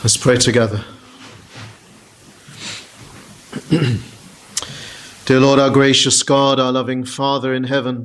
Let's pray together. Dear Lord, our gracious God, our loving Father in heaven,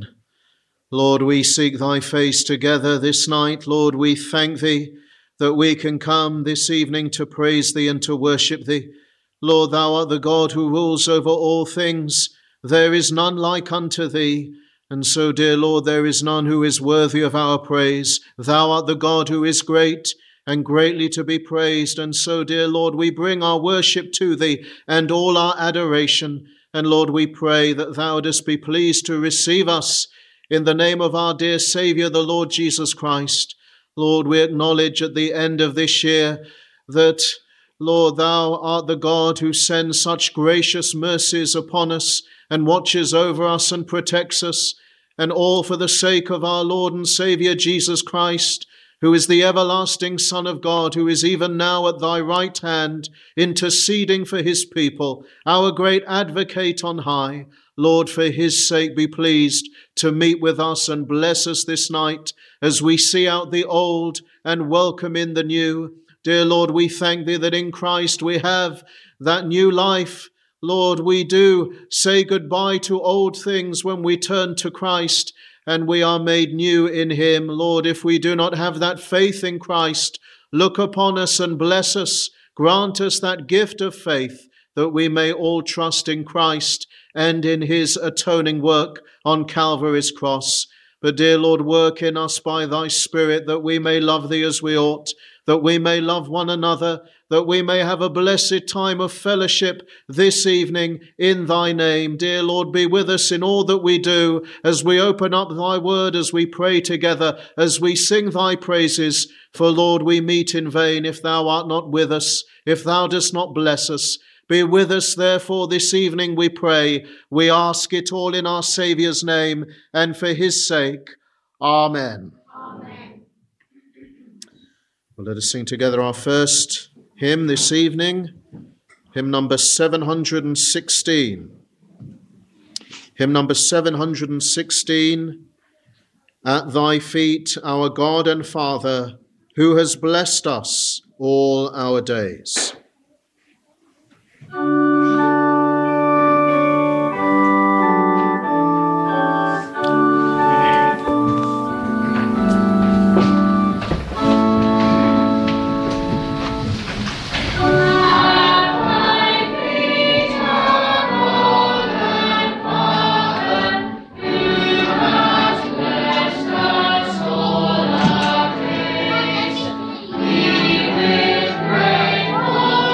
Lord, we seek thy face together this night. Lord, we thank thee that we can come this evening to praise thee and to worship thee. Lord, thou art the God who rules over all things. There is none like unto thee. And so, dear Lord, there is none who is worthy of our praise. Thou art the God who is great and greatly to be praised. And so, dear Lord, we bring our worship to thee and all our adoration. And Lord, we pray that thou dost be pleased to receive us in the name of our dear Saviour, the Lord Jesus Christ. Lord, we acknowledge at the end of this year that, Lord, thou art the God who sends such gracious mercies upon us and watches over us and protects us, and all for the sake of our Lord and Saviour Jesus Christ, who is the everlasting Son of God, who is even now at thy right hand, interceding for his people, our great advocate on high. Lord, for his sake be pleased to meet with us and bless us this night as we see out the old and welcome in the new. Dear Lord, we thank thee that in Christ we have that new life. Lord, we do say goodbye to old things when we turn to Christ, and we are made new in him. Lord, if we do not have that faith in Christ, look upon us and bless us. Grant us that gift of faith that we may all trust in Christ and in his atoning work on Calvary's cross. But dear Lord, work in us by thy Spirit that we may love thee as we ought, that we may love one another, that we may have a blessed time of fellowship this evening in thy name. Dear Lord, be with us in all that we do as we open up thy word, as we pray together, as we sing thy praises. For Lord, we meet in vain if thou art not with us, if thou dost not bless us. Be with us, therefore, this evening, we pray. We ask it all in our Saviour's name and for his sake. Amen. Amen. Well, let us sing together our first hymn this evening, hymn number 716. Hymn number 716, At thy feet, our God and Father, who has blessed us all our days. Grateful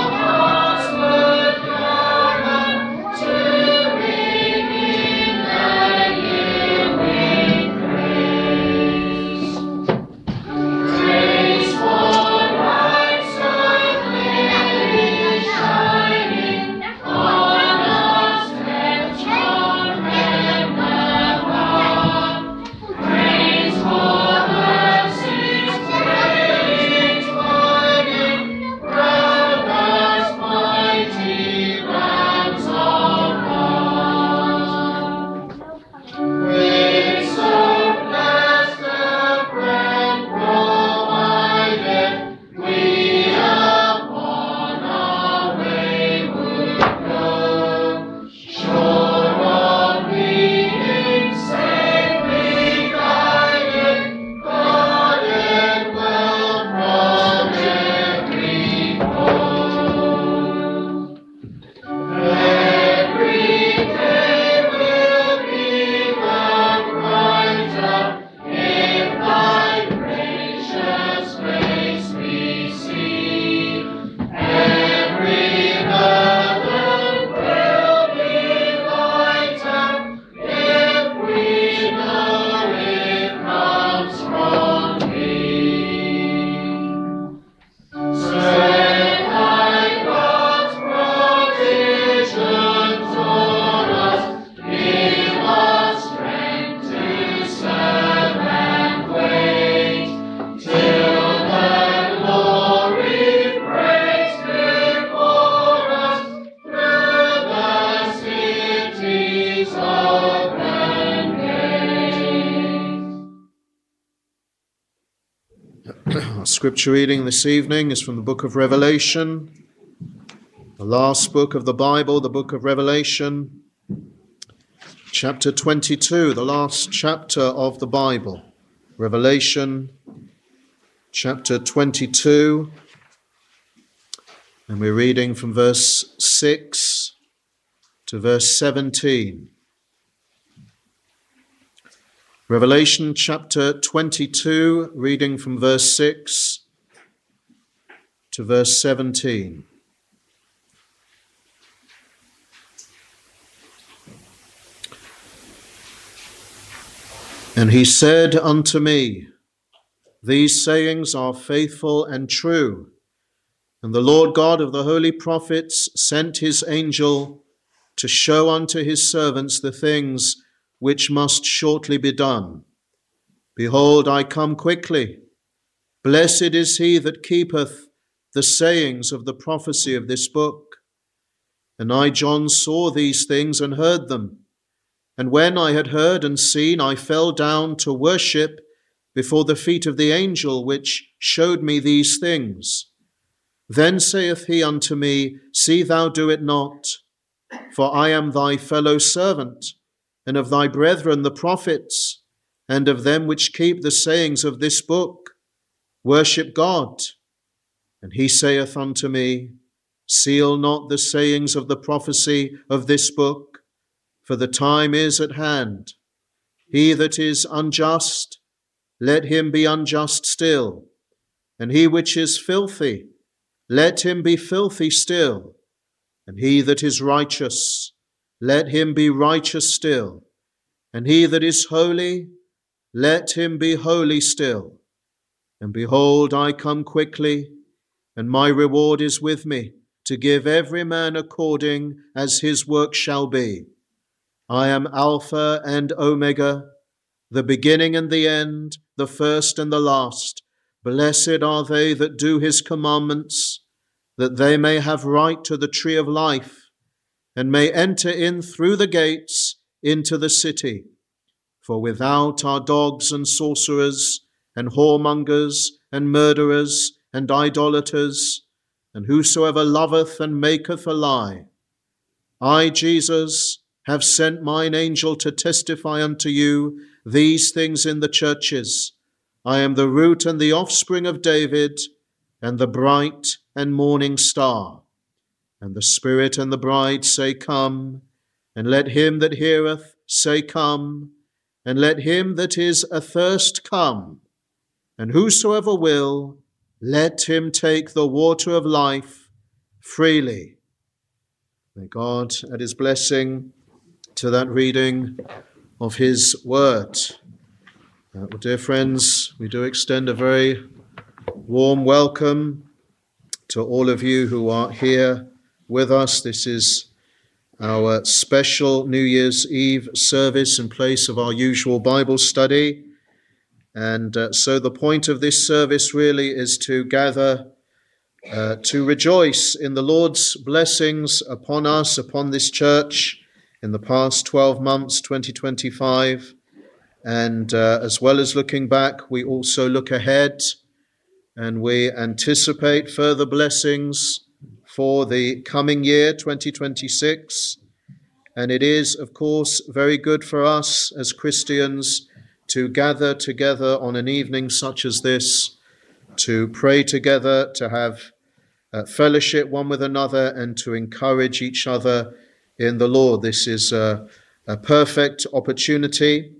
scripture reading this evening is from the book of Revelation, the last book of the Bible, the book of Revelation, chapter 22, the last chapter of the Bible. Revelation, chapter 22, and we're reading from verse 6 to verse 17. Revelation chapter 22, reading from verse 6 to verse 17. And he said unto me, These sayings are faithful and true. And the Lord God of the holy prophets sent his angel to show unto his servants the things which must shortly be done. Behold, I come quickly. Blessed is he that keepeth the sayings of the prophecy of this book. And I, John, saw these things and heard them. And when I had heard and seen, I fell down to worship before the feet of the angel which showed me these things. Then saith he unto me, See thou do it not, for I am thy fellow servant, and of thy brethren the prophets, and of them which keep the sayings of this book. Worship God. And he saith unto me, Seal not the sayings of the prophecy of this book, for the time is at hand. He that is unjust, let him be unjust still. And he which is filthy, let him be filthy still. And he that is righteous, let him be righteous still. And he that is holy, let him be holy still. And behold, I come quickly, and my reward is with me, to give every man according as his work shall be. I am Alpha and Omega, the beginning and the end, the first and the last. Blessed are they that do his commandments, that they may have right to the tree of life, and may enter in through the gates into the city. For without are dogs and sorcerers, and whoremongers, and murderers, and idolaters, and whosoever loveth and maketh a lie. I, Jesus, have sent mine angel to testify unto you these things in the churches. I am the root and the offspring of David, and the bright and morning star. And the Spirit and the bride say, Come, and let him that heareth say, Come, and let him that is athirst come, and whosoever will, let him take the water of life freely. May God add his blessing to that reading of his word. Well, dear friends, we do extend a very warm welcome to all of you who are here with us. This is our special New Year's Eve service in place of our usual Bible study. And so the point of this service really is to gather to rejoice in the Lord's blessings upon us, upon this church in the past 12 months, 2025. And as well as looking back, we also look ahead and we anticipate further blessings for the coming year, 2026. And it is, of course, very good for us as Christians to gather together on an evening such as this, to pray together, to have fellowship one with another, and to encourage each other in the Lord. This is a perfect opportunity.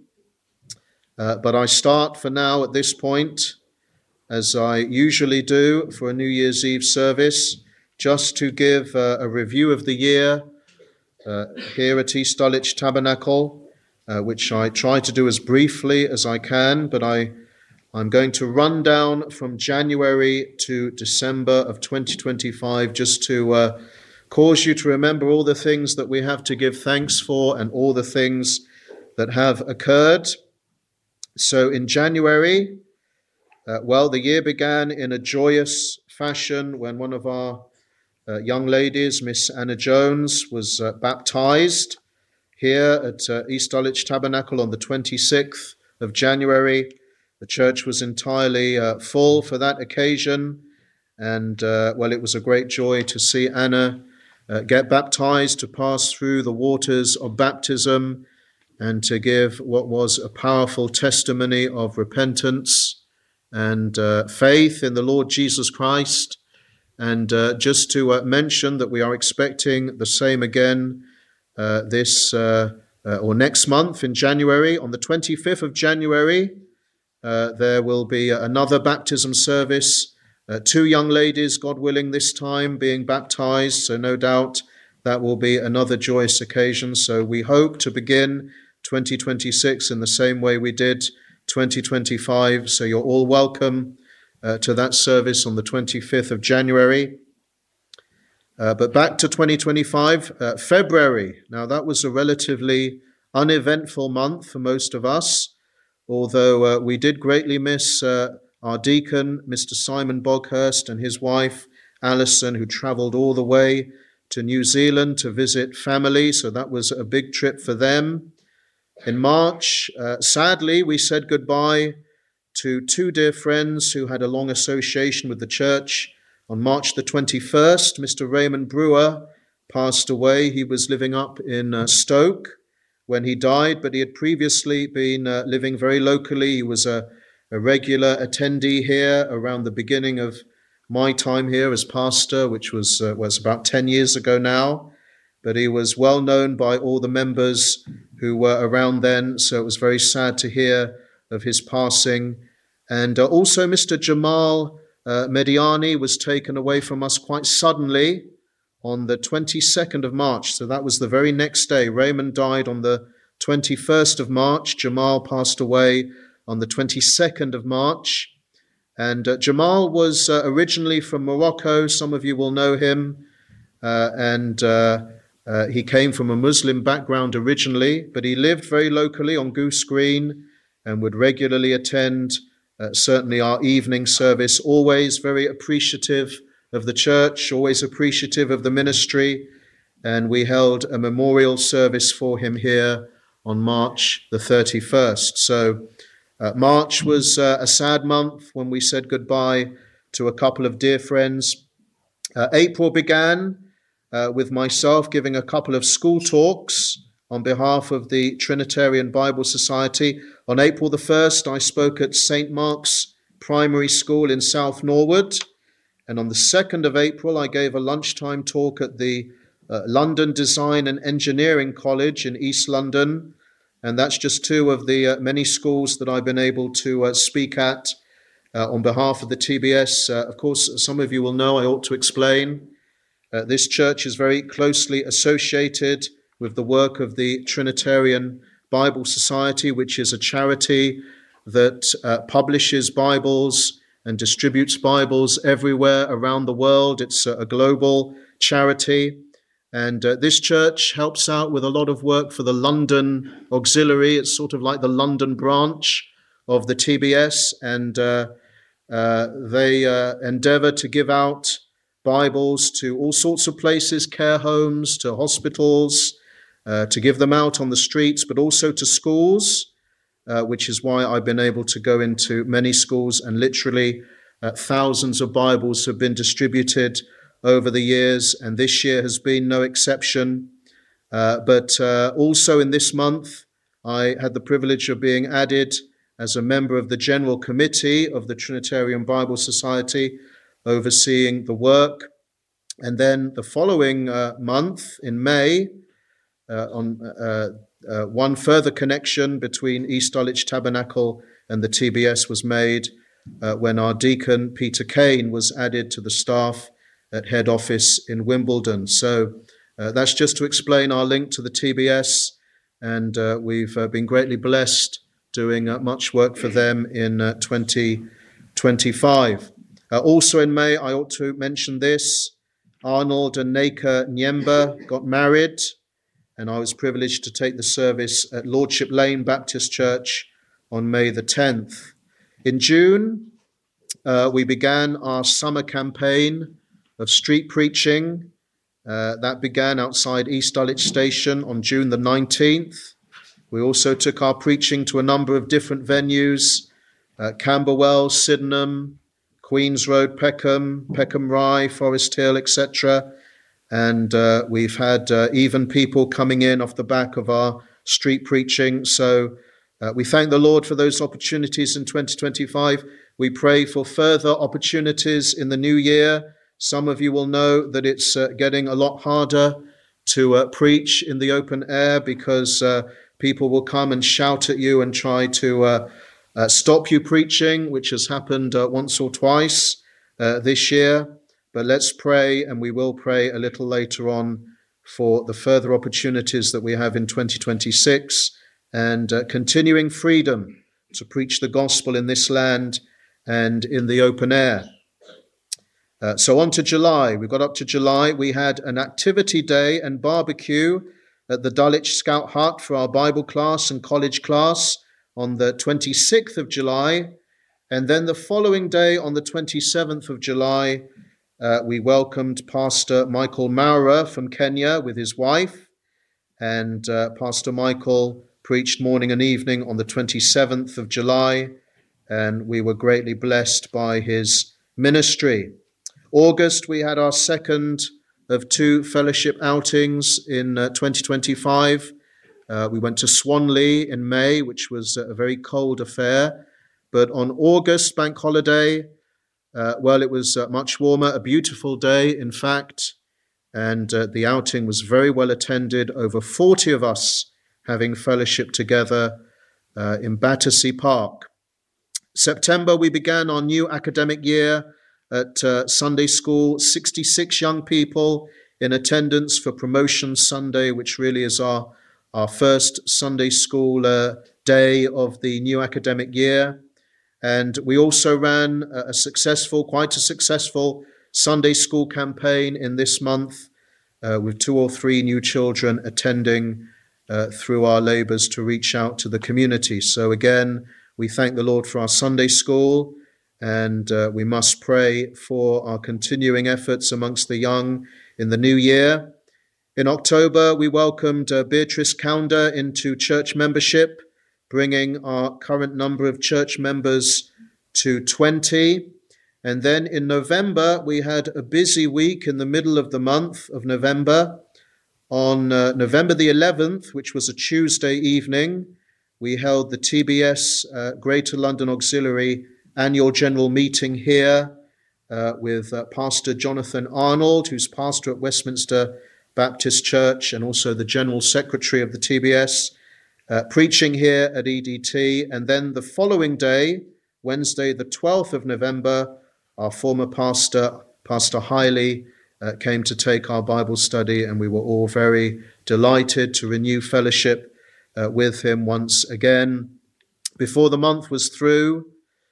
But I start for now at this point, as I usually do for a New Year's Eve service, just to give a review of the year here at East Dulwich Tabernacle, which I try to do as briefly as I can, but I'm going to run down from January to December of 2025 just to cause you to remember all the things that we have to give thanks for and all the things that have occurred. So in January, the year began in a joyous fashion when one of our young ladies, Miss Anna Jones, was baptized here at East Dulwich Tabernacle on the 26th of January. The church was entirely full for that occasion, and it was a great joy to see Anna get baptized, to pass through the waters of baptism, and to give what was a powerful testimony of repentance and faith in the Lord Jesus Christ. And just to mention that we are expecting the same again next month in January. On the 25th of January, there will be another baptism service. 2 young ladies, God willing, this time being baptized. So no doubt that will be another joyous occasion. So we hope to begin 2026 in the same way we did 2025. So you're all welcome to that service on the 25th of January. But back to 2025, February. Now that was a relatively uneventful month for most of us, although we did greatly miss our deacon, Mr. Simon Boghurst, and his wife, Alison, who travelled all the way to New Zealand to visit family. So that was a big trip for them. In March, sadly, we said goodbye to 2 dear friends who had a long association with the church. On March the 21st, Mr. Raymond Brewer passed away. He was living up in Stoke when he died, but he had previously been living very locally. He was a regular attendee here around the beginning of my time here as pastor, which was about 10 years ago now. But he was well known by all the members who were around then, so it was very sad to hear of his passing. And also Mr. Jamal Mediani was taken away from us quite suddenly on the 22nd of March. So that was the very next day. Raymond died on the 21st of March. Jamal passed away on the 22nd of March. And Jamal was originally from Morocco. Some of you will know him. He came from a Muslim background originally, but he lived very locally on Goose Green and would regularly attend certainly our evening service, always very appreciative of the church, always appreciative of the ministry. And we held a memorial service for him here on March the 31st. So March was a sad month when we said goodbye to a couple of dear friends. April began with myself giving a couple of school talks on behalf of the Trinitarian Bible Society. On April the 1st, I spoke at St. Mark's Primary School in South Norwood. And on the 2nd of April, I gave a lunchtime talk at the London Design and Engineering College in East London. And that's just 2 of the many schools that I've been able to speak at on behalf of the TBS. Of course, some of you will know, I ought to explain, this church is very closely associated with the work of the Trinitarian Bible Society, which is a charity that publishes Bibles and distributes Bibles everywhere around the world. It's a global charity. And this church helps out with a lot of work for the London Auxiliary. It's sort of like the London branch of the TBS. And they endeavor to give out Bibles to all sorts of places, care homes, to hospitals, to give them out on the streets, but also to schools, which is why I've been able to go into many schools, and literally thousands of Bibles have been distributed over the years, and this year has been no exception. But also in this month, I had the privilege of being added as a member of the General Committee of the Trinitarian Bible Society, overseeing the work. And then the following month, in May, one further connection between East Dulwich Tabernacle and the TBS was made when our deacon, Peter Kane, was added to the staff at head office in Wimbledon. So that's just to explain our link to the TBS, and we've been greatly blessed doing much work for them in 2025. Also in May, I ought to mention this, Arnold and Neka Nyemba got married, and I was privileged to take the service at Lordship Lane Baptist Church on May the 10th. In June, we began our summer campaign of street preaching. That began outside East Dulwich Station on June the 19th. We also took our preaching to a number of different venues Camberwell, Sydenham, Queens Road, Peckham, Peckham Rye, Forest Hill, etc. And we've had even people coming in off the back of our street preaching. So we thank the Lord for those opportunities in 2025. We pray for further opportunities in the new year. Some of you will know that it's getting a lot harder to preach in the open air because people will come and shout at you and try to stop you preaching, which has happened once or twice this year. But let's pray, and we will pray a little later on for the further opportunities that we have in 2026 and continuing freedom to preach the gospel in this land and in the open air. So on to July. We got up to July. We had an activity day and barbecue at the Dulwich Scout Hut for our Bible class and college class on the 26th of July. And then the following day, on the 27th of July, we welcomed Pastor Michael Maurer from Kenya with his wife. And Pastor Michael preached morning and evening on the 27th of July. And we were greatly blessed by his ministry. August, we had our second of two fellowship outings in 2025. We went to Swanley in May, which was a very cold affair. But on August bank holiday, it was much warmer, a beautiful day, in fact. And the outing was very well attended, over 40 of us having fellowship together in Battersea Park. September, we began our new academic year at Sunday school, 66 young people in attendance for Promotion Sunday, which really is our first Sunday school day of the new academic year. And we also ran quite a successful Sunday school campaign in this month with 2 or 3 new children attending through our labours to reach out to the community. So again, we thank the Lord for our Sunday school, and we must pray for our continuing efforts amongst the young in the new year. In October, we welcomed Beatrice Kaunder into church membership, bringing our current number of church members to 20. And then in November, we had a busy week in the middle of the month of November. On November the 11th, which was a Tuesday evening, we held the TBS Greater London Auxiliary Annual General Meeting here with Pastor Jonathan Arnold, who's pastor at Westminster Baptist Church and also the General Secretary of the TBS, preaching here at EDT. And then the following day, Wednesday the 12th of November, our former pastor, Pastor Hiley, came to take our Bible study, and we were all very delighted to renew fellowship with him once again. Before the month was through,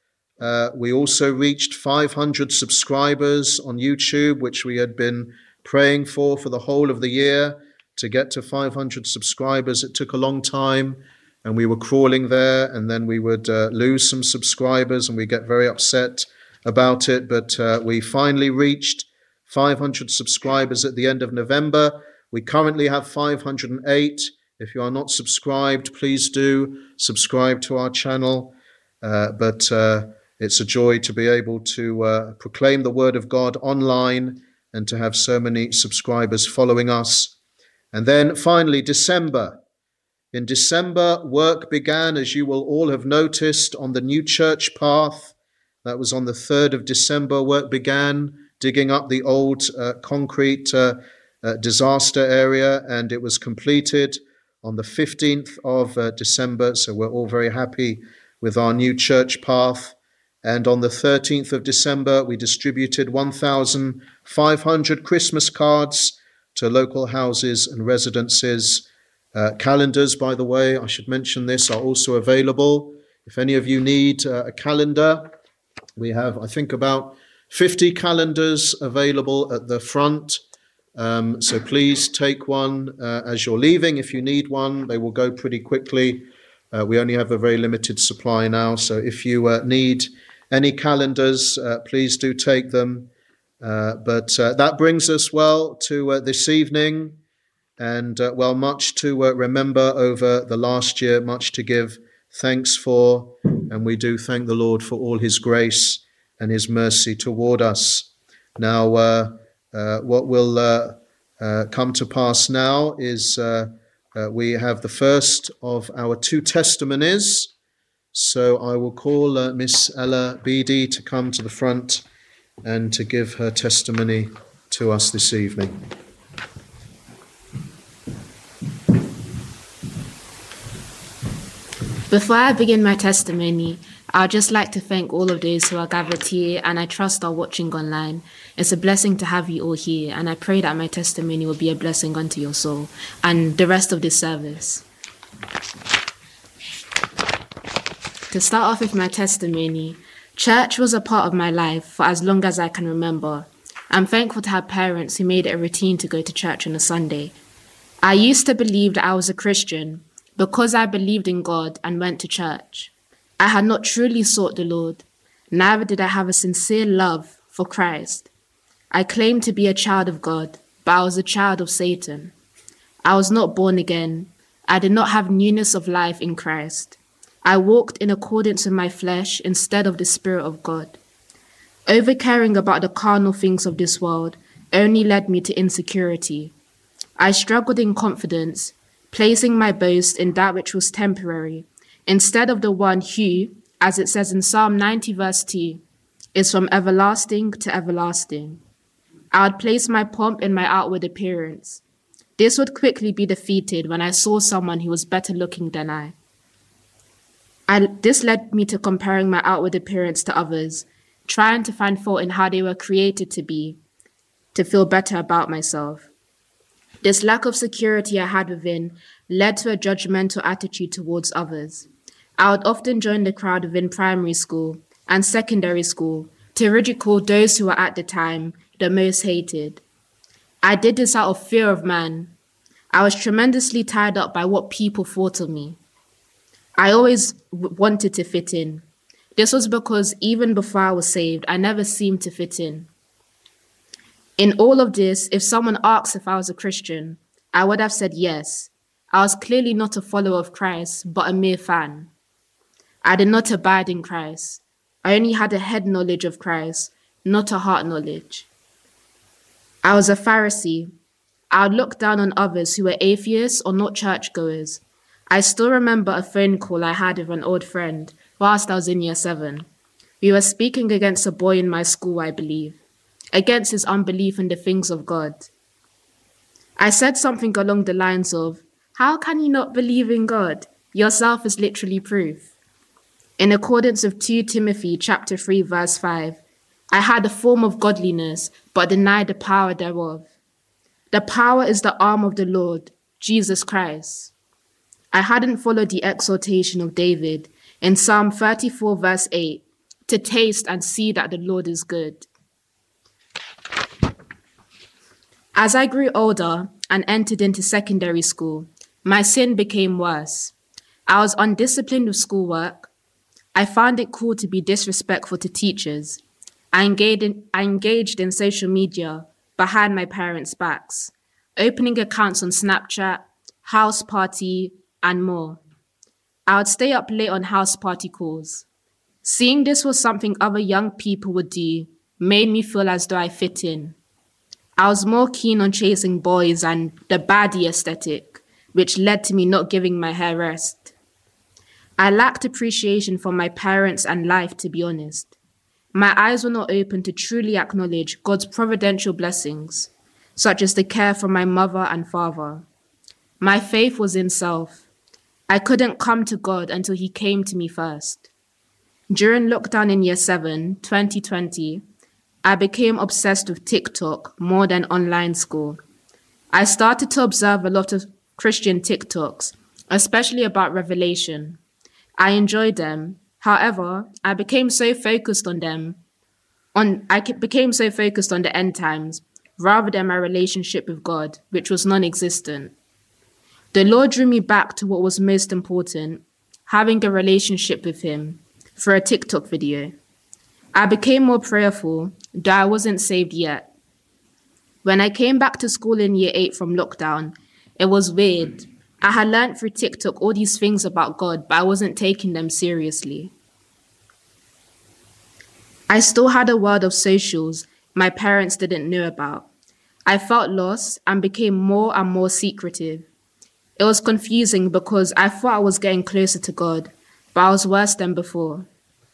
we also reached 500 subscribers on YouTube, which we had been praying for the whole of the year. To get to 500 subscribers, it took a long time, and we were crawling there, and then we would lose some subscribers, and we get very upset about it. But we finally reached 500 subscribers at the end of November. We currently have 508. If you are not subscribed, please do subscribe to our channel. But it's a joy to be able to proclaim the word of God online and to have so many subscribers following us. And then finally, December. In December, work began, as you will all have noticed, on the new church path. That was on the 3rd of December. Work began digging up the old concrete disaster area, and it was completed on the 15th of December. So we're all very happy with our new church path. And on the 13th of December, we distributed 1,500 Christmas cards to local houses and residences. Calendars, by the way, I should mention this, are also available. If any of you need a calendar, we have, I think, about 50 calendars available at the front. So please take one as you're leaving if you need one. They will go pretty quickly. We only have a very limited supply now. So if you need any calendars, please do take them. But that brings us, to this evening. And, much to remember over the last year, much to give thanks for. and we do thank the Lord for all his grace and his mercy toward us. Now, what will come to pass now is we have the first of our two testimonies. So I will call Miss Ella Beattie to come to the front and to give her testimony to us this evening. Before I begin my testimony, I'd just like to thank all of those who are gathered here, and I trust are watching online. It's a blessing to have you all here, and I pray that my testimony will be a blessing unto your soul and the rest of this service. To start off with my testimony, church was a part of my life for as long as I can remember. I'm thankful to have parents who made it a routine to go to church on a Sunday. I used to believe that I was a Christian because I believed in God and went to church. I had not truly sought the Lord, neither did I have a sincere love for Christ. I claimed to be a child of God, but I was a child of Satan. I was not born again. I did not have newness of life in Christ. I walked in accordance with my flesh instead of the Spirit of God. Overcaring about the carnal things of this world only led me to insecurity. I struggled in confidence, placing my boast in that which was temporary, instead of the one who, as it says in Psalm 90 verse 2, is from everlasting to everlasting. I would place my pomp in my outward appearance. This would quickly be defeated when I saw someone who was better looking than I. This led me to comparing my outward appearance to others, trying to find fault in how they were created to be, to feel better about myself. This lack of security I had within led to a judgmental attitude towards others. I would often join the crowd within primary school and secondary school to ridicule those who were at the time the most hated. I did this out of fear of man. I was tremendously tied up by what people thought of me. I always wanted to fit in. This was because even before I was saved, I never seemed to fit in. In all of this, if someone asked if I was a Christian, I would have said yes. I was clearly not a follower of Christ, but a mere fan. I did not abide in Christ. I only had a head knowledge of Christ, not a heart knowledge. I was a Pharisee. I would look down on others who were atheists or not churchgoers. I still remember a phone call I had with an old friend whilst I was in year 7. We were speaking against a boy in my school, I believe, against his unbelief in the things of God. I said something along the lines of, "How can you not believe in God? Yourself is literally proof." In accordance with 2 Timothy chapter 3 verse 5, I had a form of godliness, but denied the power thereof. The power is the arm of the Lord, Jesus Christ. I hadn't followed the exhortation of David in Psalm 34 verse 8, to taste and see that the Lord is good. As I grew older and entered into secondary school, my sin became worse. I was undisciplined with schoolwork. I found it cool to be disrespectful to teachers. I engaged in social media behind my parents' backs, opening accounts on Snapchat, house party, and more. I would stay up late on house party calls. Seeing this was something other young people would do made me feel as though I fit in. I was more keen on chasing boys and the baddie aesthetic, which led to me not giving my hair rest. I lacked appreciation for my parents and life, to be honest. My eyes were not open to truly acknowledge God's providential blessings, such as the care from my mother and father. My faith was in self. I couldn't come to God until he came to me first. During lockdown in year 7, 2020, I became obsessed with TikTok more than online school. I started to observe a lot of Christian TikToks, especially about Revelation. I enjoyed them. However, I became so focused on the end times rather than my relationship with God, which was non-existent. The Lord drew me back to what was most important, having a relationship with him, through a TikTok video. I became more prayerful, though I wasn't saved yet. When I came back to school in year 8 from lockdown, it was weird. I had learned through TikTok all these things about God, but I wasn't taking them seriously. I still had a world of socials my parents didn't know about. I felt lost and became more and more secretive. It was confusing because I thought I was getting closer to God, but I was worse than before.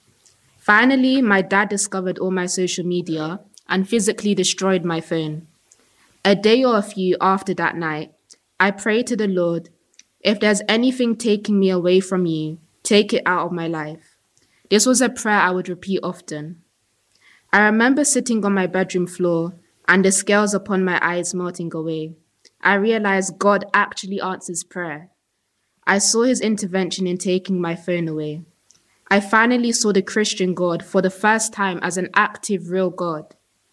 Finally, my dad discovered all my social media and physically destroyed my phone. A day or a few after that night, I prayed to the Lord, if there's anything taking me away from you, take it out of my life. This was a prayer I would repeat often. I remember sitting on my bedroom floor and the scales upon my eyes melting away. I realized God actually answers prayer. I saw his intervention in taking my phone away. I finally saw the Christian God for the first time as an active, real God.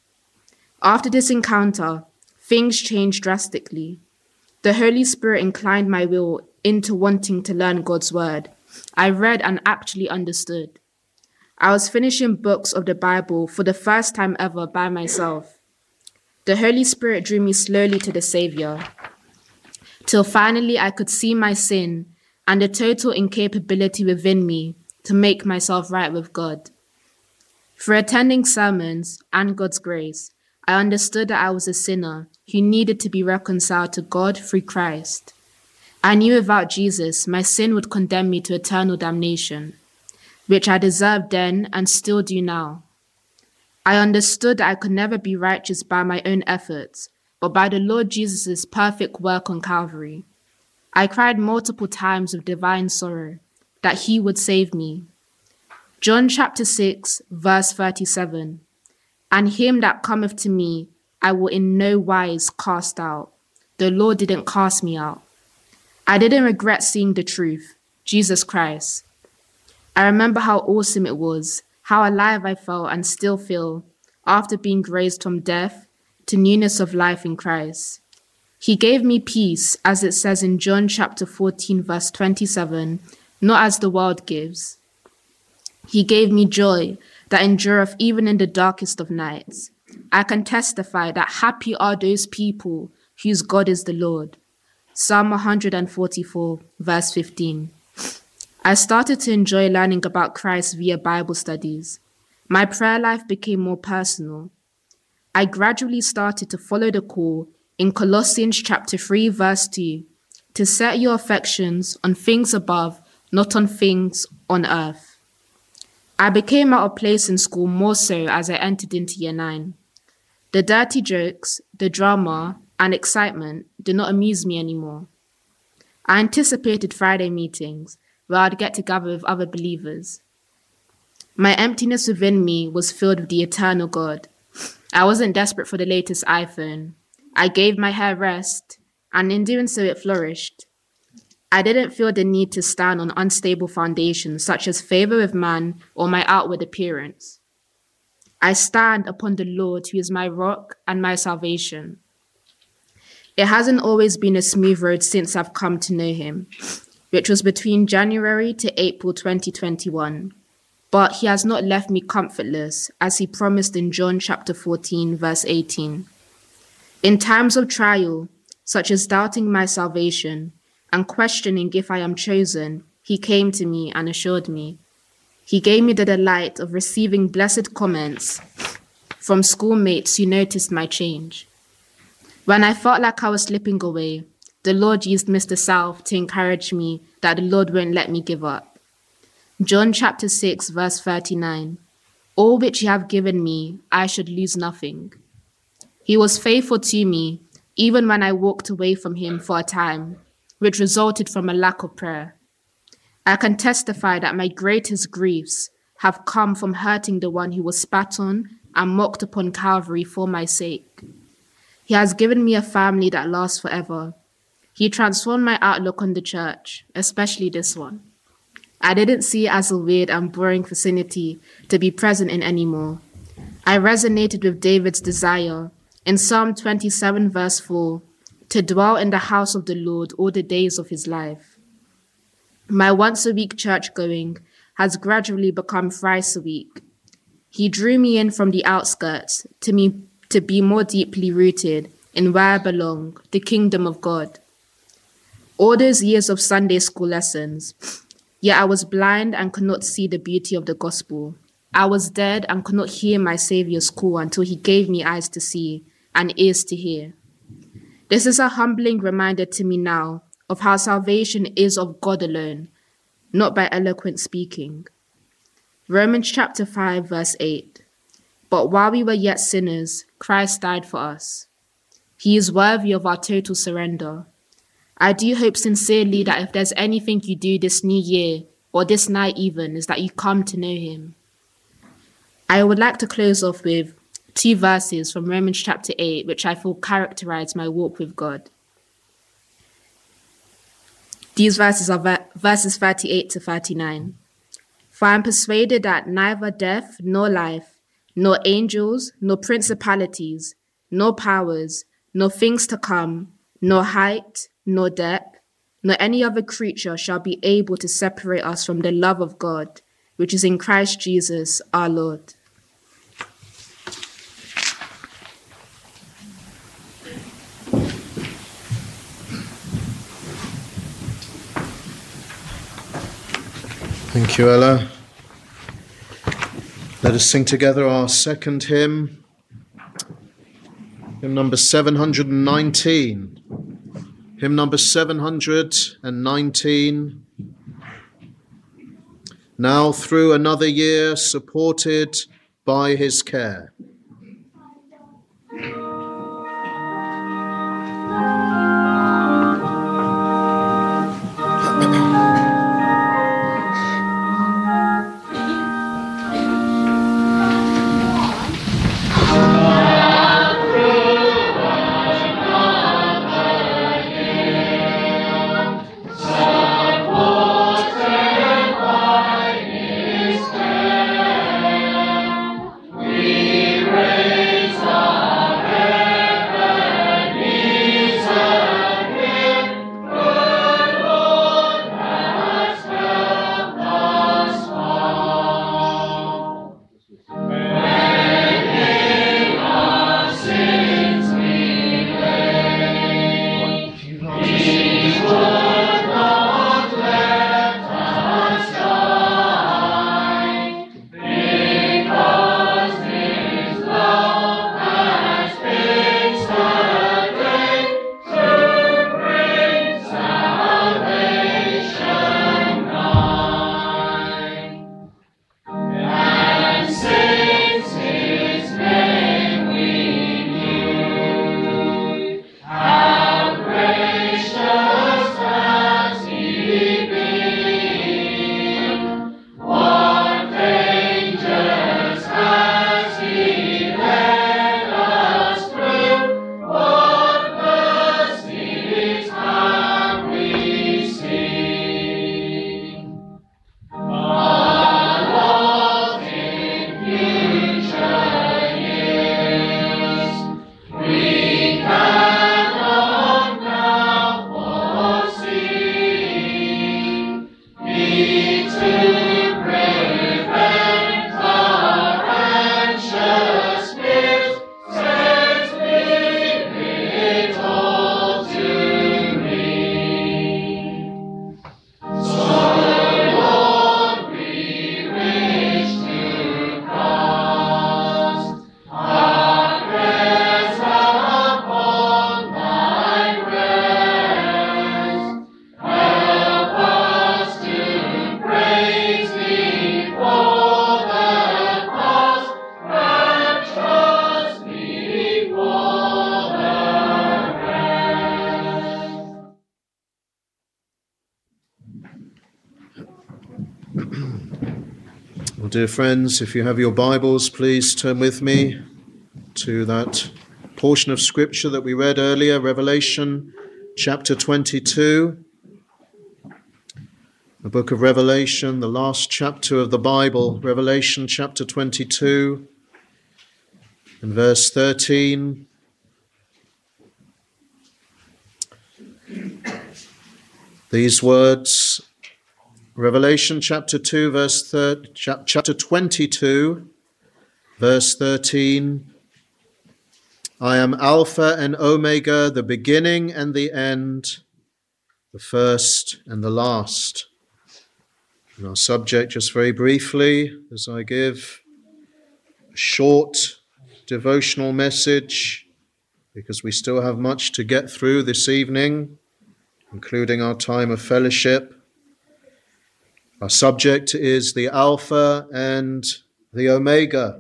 After this encounter, things changed drastically. The Holy Spirit inclined my will into wanting to learn God's word. I read and actually understood. I was finishing books of the Bible for the first time ever by myself. The Holy Spirit drew me slowly to the Savior, till finally I could see my sin and the total incapability within me to make myself right with God. Through attending sermons and God's grace, I understood that I was a sinner who needed to be reconciled to God through Christ. I knew without Jesus, my sin would condemn me to eternal damnation, which I deserved then and still do now. I understood that I could never be righteous by my own efforts, but by the Lord Jesus' perfect work on Calvary. I cried multiple times with divine sorrow that he would save me. John chapter 6, verse 37. And him that cometh to me, I will in no wise cast out. The Lord didn't cast me out. I didn't regret seeing the truth, Jesus Christ. I remember how awesome it was, how alive I felt and still feel after being raised from death to newness of life in Christ. He gave me peace, as it says in John chapter 14, verse 27, not as the world gives. He gave me joy that endureth even in the darkest of nights. I can testify that happy are those people whose God is the Lord. Psalm 144, verse 15. I started to enjoy learning about Christ via Bible studies. My prayer life became more personal. I gradually started to follow the call in Colossians chapter 3, verse 2, to set your affections on things above, not on things on earth. I became out of place in school more so as I entered into year 9. The dirty jokes, the drama, and excitement did not amuse me anymore. I anticipated Friday meetings, where I'd get together with other believers. My emptiness within me was filled with the eternal God. I wasn't desperate for the latest iPhone. I gave my hair rest, and in doing so it flourished. I didn't feel the need to stand on unstable foundations such as favor with man or my outward appearance. I stand upon the Lord who is my rock and my salvation. It hasn't always been a smooth road since I've come to know him, which was between January to April 2021. But he has not left me comfortless, as he promised in John chapter 14, verse 18. In times of trial, such as doubting my salvation and questioning if I am chosen, he came to me and assured me. He gave me the delight of receiving blessed comments from schoolmates who noticed my change. When I felt like I was slipping away, the Lord used Mr. South to encourage me that the Lord won't let me give up. John chapter 6, verse 39. All which you have given me, I should lose nothing. He was faithful to me, even when I walked away from him for a time, which resulted from a lack of prayer. I can testify that my greatest griefs have come from hurting the one who was spat on and mocked upon Calvary for my sake. He has given me a family that lasts forever. He transformed my outlook on the church, especially this one. I didn't see it as a weird and boring vicinity to be present in anymore. I resonated with David's desire in Psalm 27, verse 4, to dwell in the house of the Lord all the days of his life. My once-a-week church-going has gradually become thrice a week. He drew me in from the outskirts to be more deeply rooted in where I belong, the kingdom of God. All those years of Sunday school lessons, yet I was blind and could not see the beauty of the gospel. I was dead and could not hear my Saviour's call until he gave me eyes to see and ears to hear. This is a humbling reminder to me now of how salvation is of God alone, not by eloquent speaking. Romans chapter 5, verse 8. But while we were yet sinners, Christ died for us. He is worthy of our total surrender. I do hope sincerely that if there's anything you do this new year, or this night even, is that you come to know him. I would like to close off with 2 verses from Romans chapter 8, which I feel characterize my walk with God. These verses are verses 38 to 39. For I am persuaded that neither death nor life, nor angels, nor principalities, nor powers, nor things to come, nor height, nor depth, nor any other creature shall be able to separate us from the love of God, which is in Christ Jesus our Lord. Thank you, Ella. Let us sing together our second hymn, hymn number 719. Hymn number 719. Now through another year, supported by his care. Well, dear friends, if you have your Bibles, please turn with me to that portion of Scripture that we read earlier, Revelation chapter 22. The book of Revelation, the last chapter of the Bible, Revelation chapter 22 and verse 13. These words, Revelation chapter 2, chapter 22, verse 13. I am Alpha and Omega, the beginning and the end, the first and the last. And our subject, just very briefly, as I give short devotional message because we still have much to get through this evening, including our time of fellowship. Our subject is the Alpha and the Omega.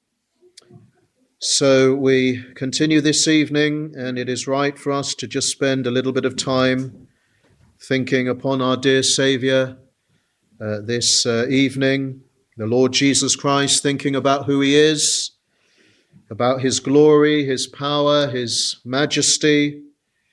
So we continue this evening, and it is right for us to just spend a little bit of time thinking upon our dear Saviour this evening, the Lord Jesus Christ, thinking about who he is, about his glory, his power, his majesty,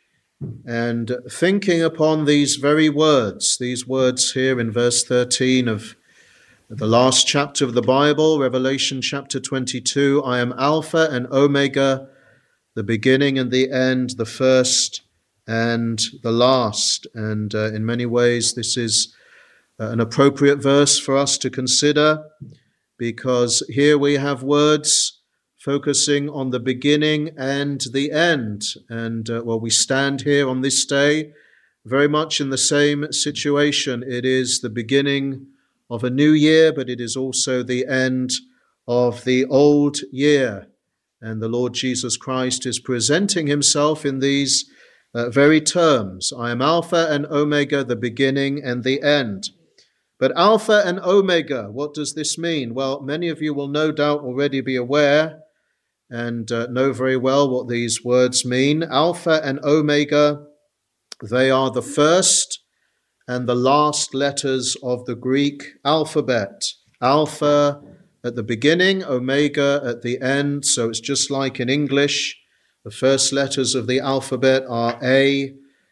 and thinking upon these very words, here in verse 13 of the last chapter of the Bible, Revelation chapter 22, I am Alpha and Omega, the beginning and the end, the first and the last. And in many ways, this is an appropriate verse for us to consider, because here we have words focusing on the beginning and the end. And we stand here on this day very much in the same situation. It is the beginning of a new year, but it is also the end of the old year. And the Lord Jesus Christ is presenting himself in these very terms. I am Alpha and Omega, the beginning and the end. But Alpha and Omega, what does this mean? Well, many of you will no doubt already be aware and know very well what these words mean. Alpha and Omega, they are the first and the last letters of the Greek alphabet. Alpha at the beginning, Omega at the end. So it's just like in English, the first letters of the alphabet are A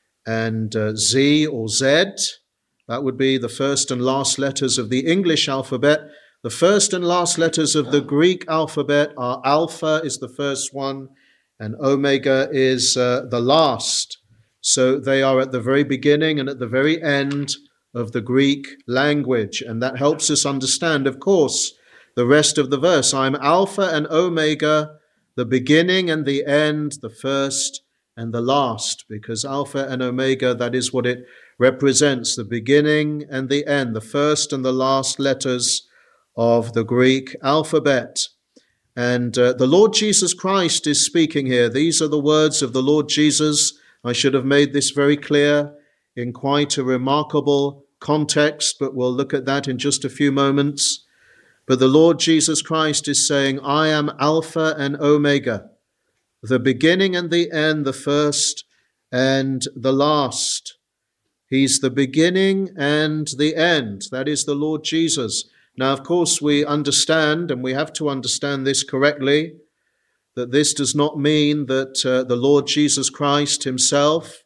and Z or Z. That would be the first and last letters of the English alphabet. The first and last letters of the Greek alphabet are Alpha is the first one, and Omega is the last. So they are at the very beginning and at the very end of the Greek language. And that helps us understand, of course, the rest of the verse. I am Alpha and Omega, the beginning and the end, the first and the last. Because Alpha and Omega, that is what it represents, the beginning and the end, the first and the last letters of the Greek alphabet. And the Lord Jesus Christ is speaking here. These are the words of the Lord Jesus. I should have made this very clear in quite a remarkable context, but we'll look at that in just a few moments. But the Lord Jesus Christ is saying, I am Alpha and Omega, the beginning and the end, the first and the last. He's the beginning and the end. That is the Lord Jesus. Now, of course, we understand, and we have to understand this correctly, that this does not mean that the Lord Jesus Christ himself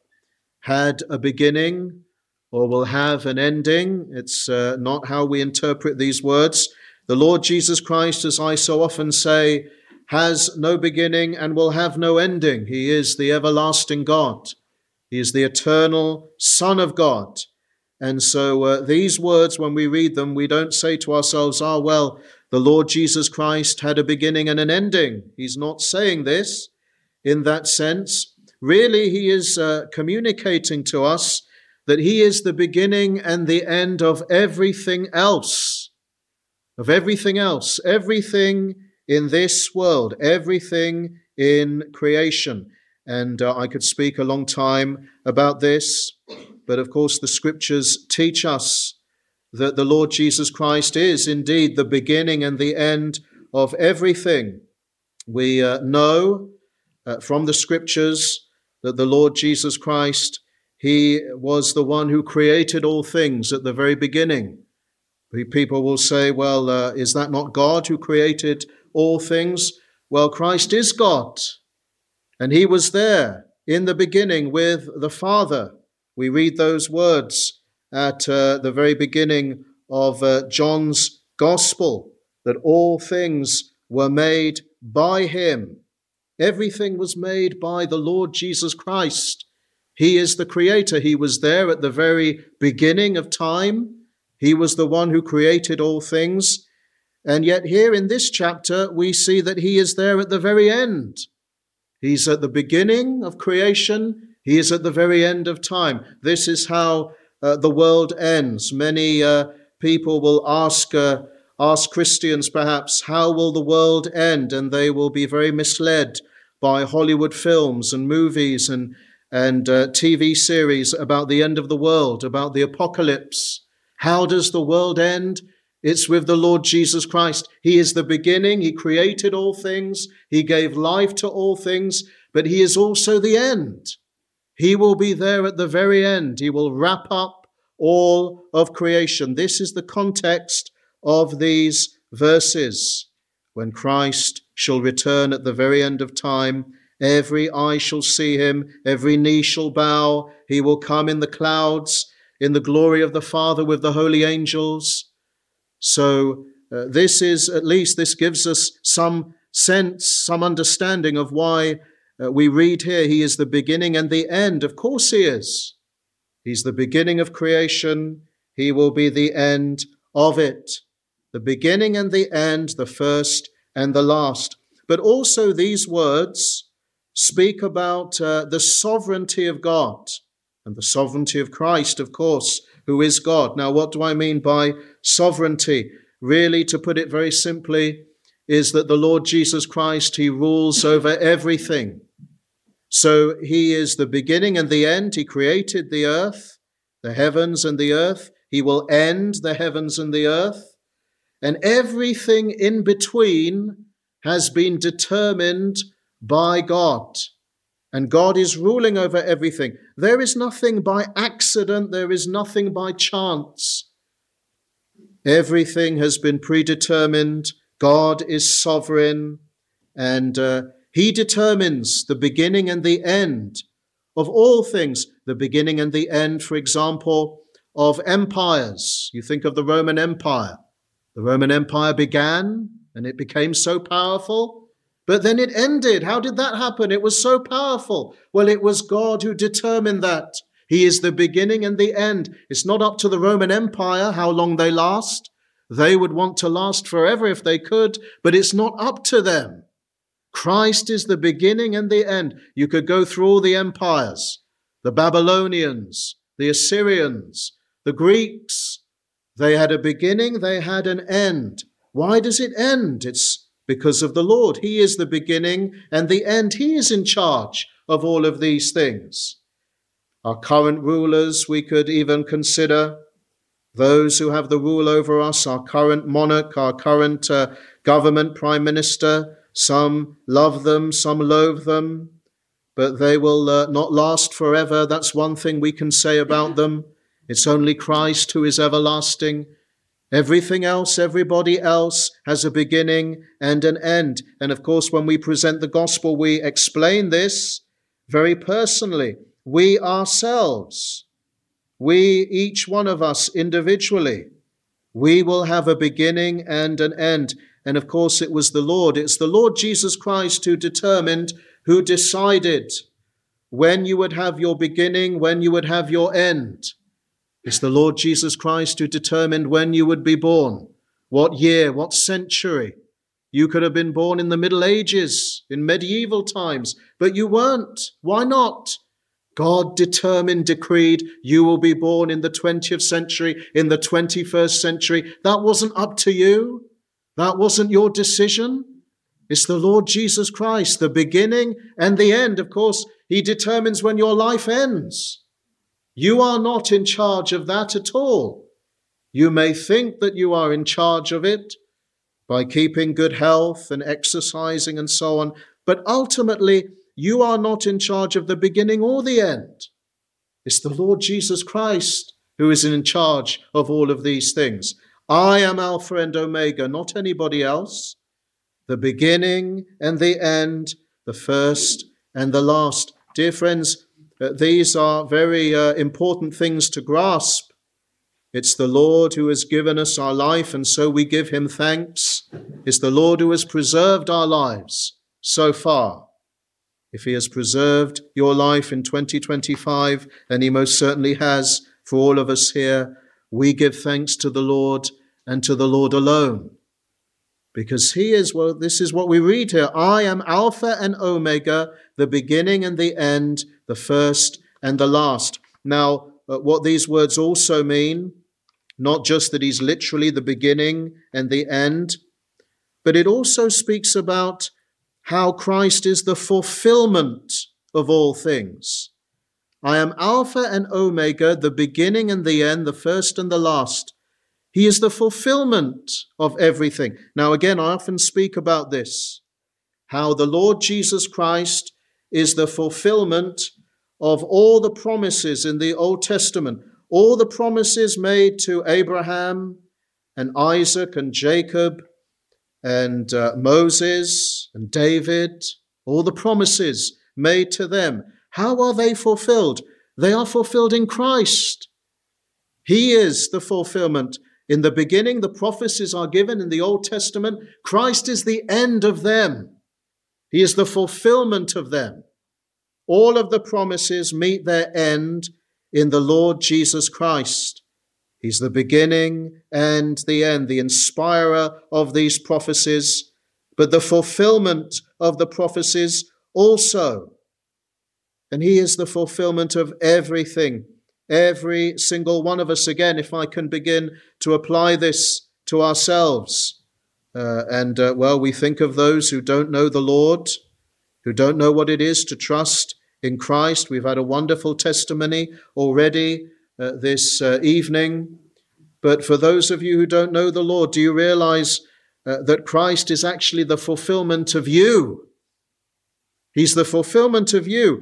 had a beginning or will have an ending. It's not how we interpret these words. The Lord Jesus Christ, as I so often say, has no beginning and will have no ending. He is the everlasting God. He is the eternal Son of God. And so these words, when we read them, we don't say to ourselves, the Lord Jesus Christ had a beginning and an ending. He's not saying this in that sense. Really, he is communicating to us that he is the beginning and the end of everything else. Of everything else. Everything in this world. Everything in creation. And I could speak a long time about this. But of course, the scriptures teach us that the Lord Jesus Christ is indeed the beginning and the end of everything. We know from the scriptures that the Lord Jesus Christ, he was the one who created all things at the very beginning. People will say, is that not God who created all things? Well, Christ is God, and he was there in the beginning with the Father. We read those words at the very beginning of John's Gospel, that all things were made by him. Everything was made by the Lord Jesus Christ. He is the creator. He was there at the very beginning of time. He was the one who created all things. And yet here in this chapter, we see that he is there at the very end. He's at the beginning of creation. He is at the very end of time. This is how the world ends. Many people will ask, ask Christians perhaps, how will the world end? And they will be very misled by Hollywood films and movies and TV series about the end of the world, about the apocalypse. How does the world end? It's with the Lord Jesus Christ. He is the beginning. He created all things. He gave life to all things, but he is also the end. He will be there at the very end. He will wrap up all of creation. This is the context of these verses. When Christ shall return at the very end of time, every eye shall see him, every knee shall bow. He will come in the clouds, in the glory of the Father with the holy angels. So this gives us some sense, some understanding of why we read here, he is the beginning and the end. Of course he is. He's the beginning of creation. He will be the end of it. The beginning and the end, the first and the last. But also these words speak about the sovereignty of God and the sovereignty of Christ, of course, who is God. Now, what do I mean by sovereignty? Really, to put it very simply, is that the Lord Jesus Christ, he rules over everything. So he is the beginning and the end. He created the earth, the heavens and the earth. He will end the heavens and the earth. And everything in between has been determined by God. And God is ruling over everything. There is nothing by accident. There is nothing by chance. Everything has been predetermined. God is sovereign, and he determines the beginning and the end of all things. The beginning and the end, for example, of empires. You think of the Roman Empire. The Roman Empire began, and it became so powerful, but then it ended. How did that happen? It was so powerful. Well, it was God who determined that. He is the beginning and the end. It's not up to the Roman Empire how long they last. They would want to last forever if they could, but it's not up to them. Christ is the beginning and the end. You could go through all the empires, the Babylonians, the Assyrians, the Greeks. They had a beginning, they had an end. Why does it end? It's because of the Lord. He is the beginning and the end. He is in charge of all of these things. Our current rulers, we could even consider those who have the rule over us, our current monarch, our current government, prime minister. Some love them, some loathe them, but they will not last forever. That's one thing we can say about them. It's only Christ who is everlasting. Everything else, everybody else has a beginning and an end. And of course, when we present the gospel, we explain this very personally. We ourselves, we, each one of us individually, we will have a beginning and an end. And of course, it was the Lord. It's the Lord Jesus Christ who determined, who decided when you would have your beginning, when you would have your end. It's the Lord Jesus Christ who determined when you would be born, what year, what century. You could have been born in the Middle Ages, in medieval times, but you weren't. Why not? God determined, decreed, you will be born in the 20th century, in the 21st century. That wasn't up to you. That wasn't your decision. It's the Lord Jesus Christ, the beginning and the end. Of course, he determines when your life ends. You are not in charge of that at all. You may think that you are in charge of it by keeping good health and exercising and so on, but ultimately, you are not in charge of the beginning or the end. It's the Lord Jesus Christ who is in charge of all of these things. I am Alpha and Omega, not anybody else. The beginning and the end, the first and the last. Dear friends, these are very important things to grasp. It's the Lord who has given us our life, and so we give him thanks. It's the Lord who has preserved our lives so far. If he has preserved your life in 2025, and he most certainly has for all of us here, we give thanks to the Lord and to the Lord alone. Because he is, well, this is what we read here. I am Alpha and Omega, the beginning and the end, the first and the last. Now, what these words also mean, not just that he's literally the beginning and the end, but it also speaks about how Christ is the fulfillment of all things. I am Alpha and Omega, the beginning and the end, the first and the last. He is the fulfillment of everything. Now again, I often speak about this, how the Lord Jesus Christ is the fulfillment of all the promises in the Old Testament, all the promises made to Abraham and Isaac and Jacob and Moses and David, all the promises made to them. How are they fulfilled? They are fulfilled in Christ. He is the fulfillment. In the beginning, the prophecies are given in the Old Testament. Christ is the end of them. He is the fulfillment of them. All of the promises meet their end in the Lord Jesus Christ. He's the beginning and the end, the inspirer of these prophecies, but the fulfillment of the prophecies also. And he is the fulfillment of everything, every single one of us. Again, if I can begin to apply this to ourselves, we think of those who don't know the Lord, who don't know what it is to trust in Christ. We've had a wonderful testimony already this evening. But for those of you who don't know the Lord, do you realize that Christ is actually the fulfillment of you? He's the fulfillment of you,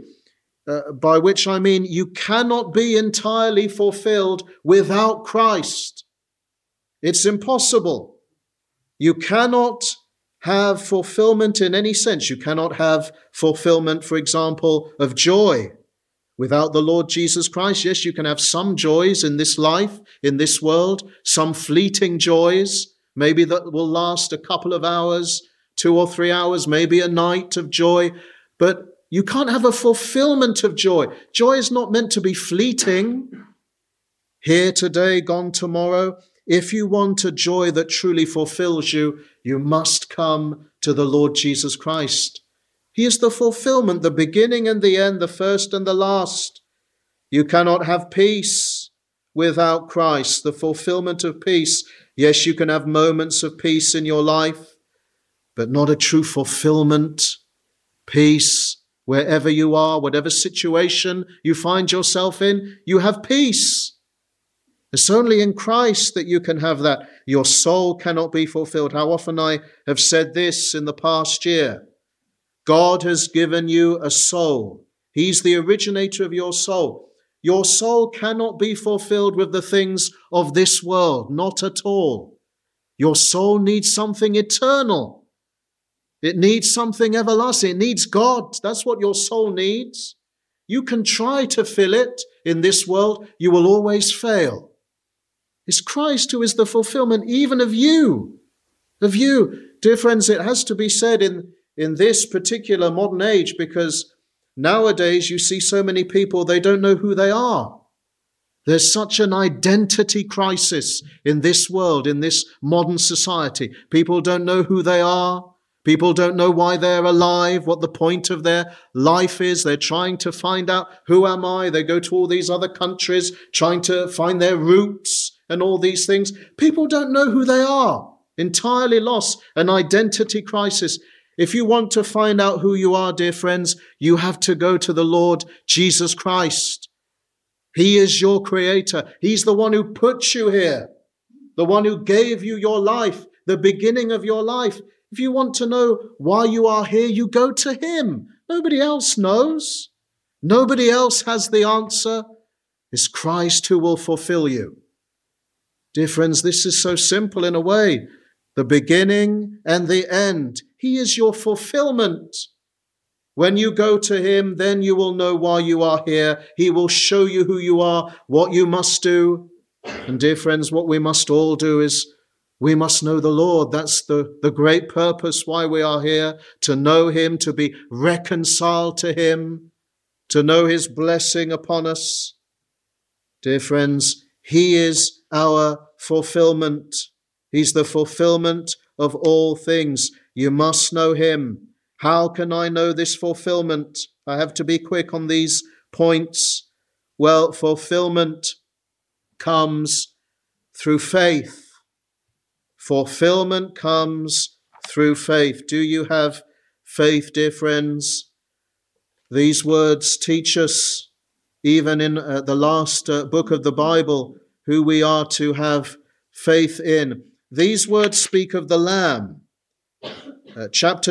by which I mean you cannot be entirely fulfilled without Christ. It's impossible. You cannot have fulfillment in any sense. You cannot have fulfillment, for example, of joy without the Lord Jesus Christ. Yes, you can have some joys in this life, in this world, some fleeting joys, maybe that will last a couple of hours, 2 or 3 hours, maybe a night of joy, but you can't have a fulfillment of joy. Joy is not meant to be fleeting, here today, gone tomorrow. If you want a joy that truly fulfills you, you must come to the Lord Jesus Christ. He is the fulfillment, the beginning and the end, the first and the last. You cannot have peace without Christ, the fulfillment of peace. Yes, you can have moments of peace in your life, but not a true fulfillment, peace. Wherever you are, whatever situation you find yourself in, you have peace. It's only in Christ that you can have that. Your soul cannot be fulfilled. How often I have said this in the past year. God has given you a soul. He's the originator of your soul. Your soul cannot be fulfilled with the things of this world, not at all. Your soul needs something eternal. It needs something everlasting. It needs God. That's what your soul needs. You can try to fill it in this world. You will always fail. It's Christ who is the fulfillment even of you. Of you. Dear friends, it has to be said in this particular modern age, because nowadays you see so many people, they don't know who they are. There's such an identity crisis in this world, in this modern society. People don't know who they are. People don't know why they're alive, what the point of their life is. They're trying to find out, who am I? They go to all these other countries, trying to find their roots and all these things. People don't know who they are. Entirely lost, an identity crisis. If you want to find out who you are, dear friends, you have to go to the Lord Jesus Christ. He is your creator. He's the one who put you here, the one who gave you your life, the beginning of your life. If you want to know why you are here, you go to him. Nobody else knows. Nobody else has the answer. It's Christ who will fulfill you. Dear friends, this is so simple in a way. The beginning and the end. He is your fulfillment. When you go to him, then you will know why you are here. He will show you who you are, what you must do. And dear friends, what we must all do is we must know the Lord. That's the great purpose why we are here, to know him, to be reconciled to him, to know his blessing upon us. Dear friends, he is our fulfillment. He's the fulfillment of all things. You must know him. How can I know this fulfillment? I have to be quick on these points. Well, fulfillment comes through faith. Fulfillment comes through faith. Do you have faith, dear friends? These words teach us, even in the last book of the Bible, who we are to have faith in. These words speak of the Lamb. Chapter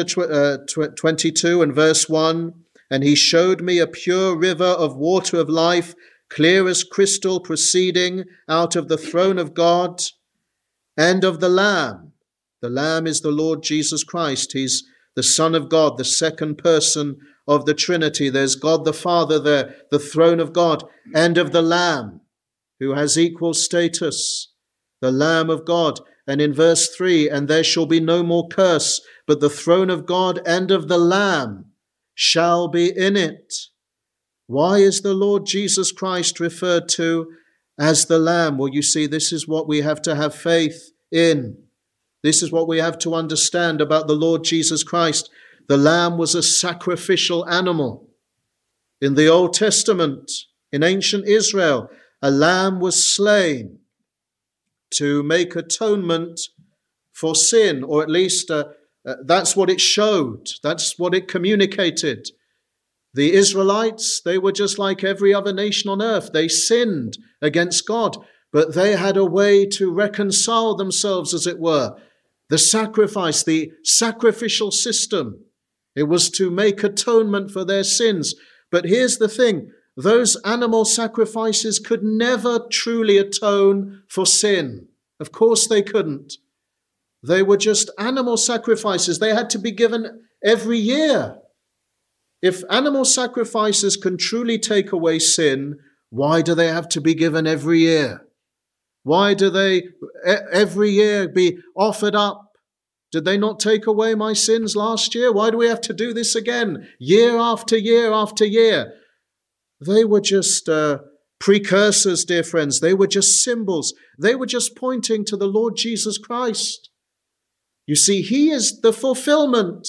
22 and verse 1, and he showed me a pure river of water of life, clear as crystal, proceeding out of the throne of God and of the Lamb. The Lamb is the Lord Jesus Christ. He's the Son of God, the second person of the Trinity. There's God the Father there, the throne of God, and of the Lamb, who has equal status, the Lamb of God. And in verse 3, and there shall be no more curse, but the throne of God and of the Lamb shall be in it. Why is the Lord Jesus Christ referred to as the Lamb? Well, you see, this is what we have to have faith in. This is what we have to understand about the Lord Jesus Christ. The Lamb was a sacrificial animal. In the Old Testament, in ancient Israel, a lamb was slain to make atonement for sin, or at least that's what it showed. That's what it communicated. The Israelites, they were just like every other nation on earth. They sinned against God, but they had a way to reconcile themselves, as it were. The sacrifice, the sacrificial system, it was to make atonement for their sins. But here's the thing. Those animal sacrifices could never truly atone for sin. Of course they couldn't. They were just animal sacrifices. They had to be given every year. If animal sacrifices can truly take away sin, why do they have to be given every year? Why do they every year be offered up? Did they not take away my sins last year? Why do we have to do this again, year after year after year? They were just precursors, dear friends. They were just symbols. They were just pointing to the Lord Jesus Christ. You see, he is the fulfillment.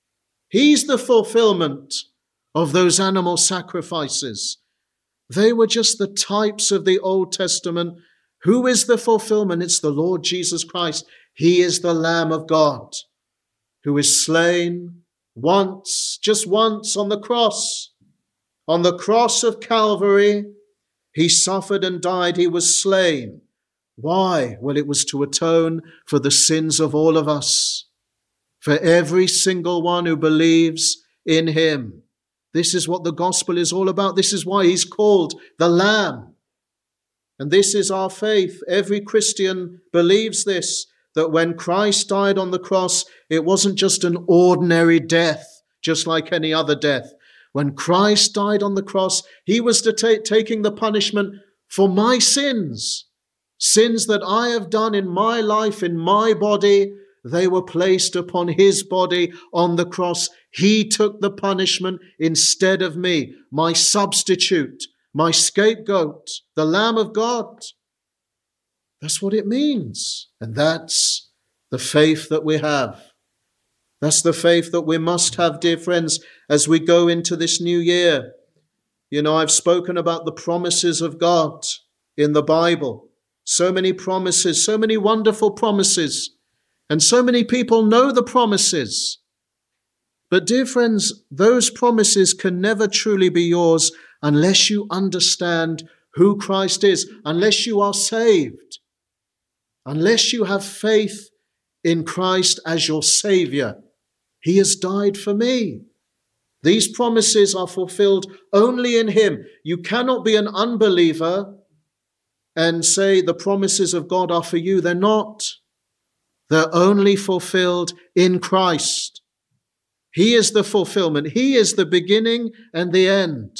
He's the fulfillment of those animal sacrifices. They were just the types of the Old Testament. Who is the fulfillment? It's the Lord Jesus Christ. He is the Lamb of God who is slain once, just once on the cross. On the cross of Calvary, he suffered and died. He was slain. Why? Well, it was to atone for the sins of all of us, for every single one who believes in him. This is what the gospel is all about. This is why he's called the Lamb. And this is our faith. Every Christian believes this, that when Christ died on the cross, it wasn't just an ordinary death, just like any other death. When Christ died on the cross, he was taking the punishment for my sins. Sins that I have done in my life, in my body, they were placed upon his body on the cross. He took the punishment instead of me, my substitute, my scapegoat, the Lamb of God. That's what it means. And that's the faith that we have. That's the faith that we must have, dear friends, as we go into this new year. You know, I've spoken about the promises of God in the Bible. So many promises, so many wonderful promises. And so many people know the promises. But dear friends, those promises can never truly be yours unless you understand who Christ is, unless you are saved, unless you have faith in Christ as your Savior. He has died for me. These promises are fulfilled only in him. You cannot be an unbeliever and say the promises of God are for you. They're not. They're only fulfilled in Christ. He is the fulfillment. He is the beginning and the end.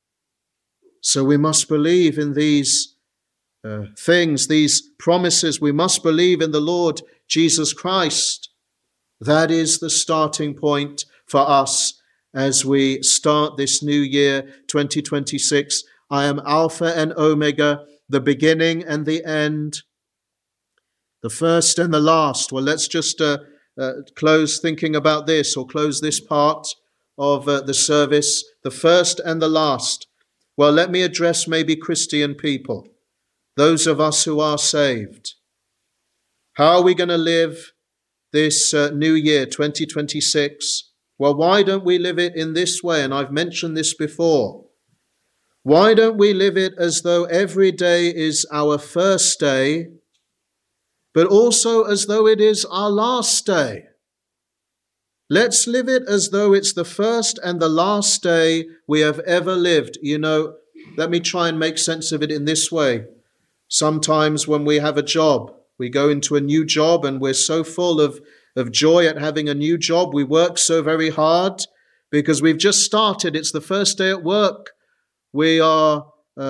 So we must believe in these things, these promises. We must believe in the Lord Jesus Christ. That is the starting point for us as we start this new year, 2026. I am Alpha and Omega, the beginning and the end, the first and the last. Well, let's just close thinking about this, or close this part of the service, the first and the last. Well, let me address maybe Christian people. those of us who are saved. How are we going to live this new year, 2026? Well, why don't we live it in this way? And I've mentioned this before. Why don't we live it as though every day is our first day, but also as though it is our last day? Let's live it as though it's the first and the last day we have ever lived. You know, let me try and make sense of it in this way. Sometimes when we have a job, we go into a new job and we're so full of joy at having a new job. We work so very hard because we've just started. It's the first day at work. We are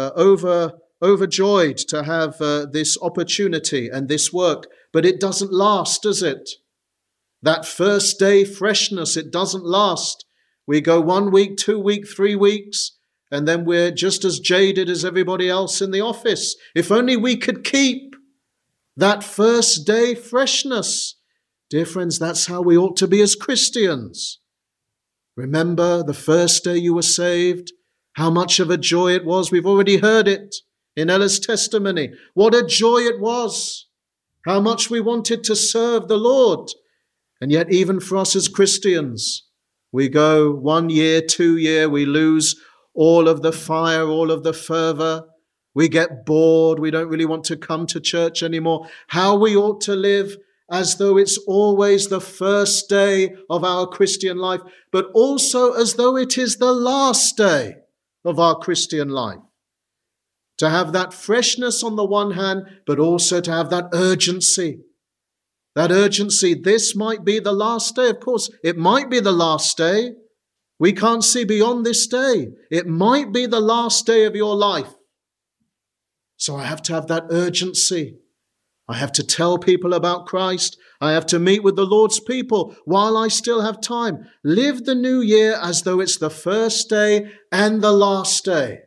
overjoyed to have this opportunity and this work, but it doesn't last, does it? That first day freshness, it doesn't last. We go 1 week, 2 weeks, 3 weeks, and then we're just as jaded as everybody else in the office. If only we could keep that first day freshness. Dear friends, that's how we ought to be as Christians. Remember the first day you were saved, how much of a joy it was. We've already heard it in Ella's testimony. What a joy it was. How much we wanted to serve the Lord. And yet even for us as Christians, we go 1 year, 2 years, we lose all of the fire, all of the fervor. We get bored. We don't really want to come to church anymore. How we ought to live as though it's always the first day of our Christian life, but also as though it is the last day of our Christian life. To have that freshness on the one hand, but also to have that urgency. That urgency, this might be the last day. Of course, it might be the last day. We can't see beyond this day. It might be the last day of your life. So I have to have that urgency. I have to tell people about Christ. I have to meet with the Lord's people while I still have time. Live the new year as though it's the first day and the last day.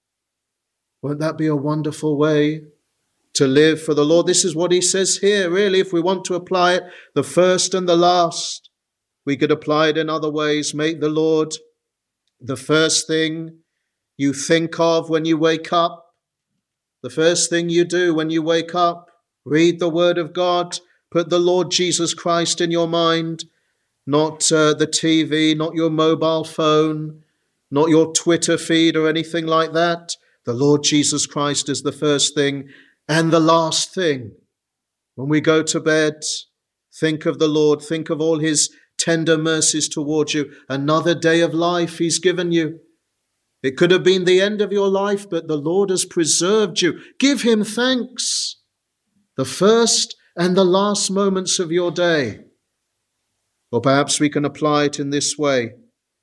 Won't that be a wonderful way to live for the Lord? This is what he says here, really, if we want to apply it, the first and the last. We could apply it in other ways. Make the Lord the first thing you think of when you wake up. The first thing you do when you wake up. Read the Word of God. Put the Lord Jesus Christ in your mind. Not the TV, not your mobile phone, not your Twitter feed or anything like that. The Lord Jesus Christ is the first thing and the last thing. When we go to bed, think of the Lord. Think of all his tender mercies towards you. Another day of life he's given you. It could have been the end of your life, but the Lord has preserved you. Give him thanks. The first and the last moments of your day. Or perhaps we can apply it in this way.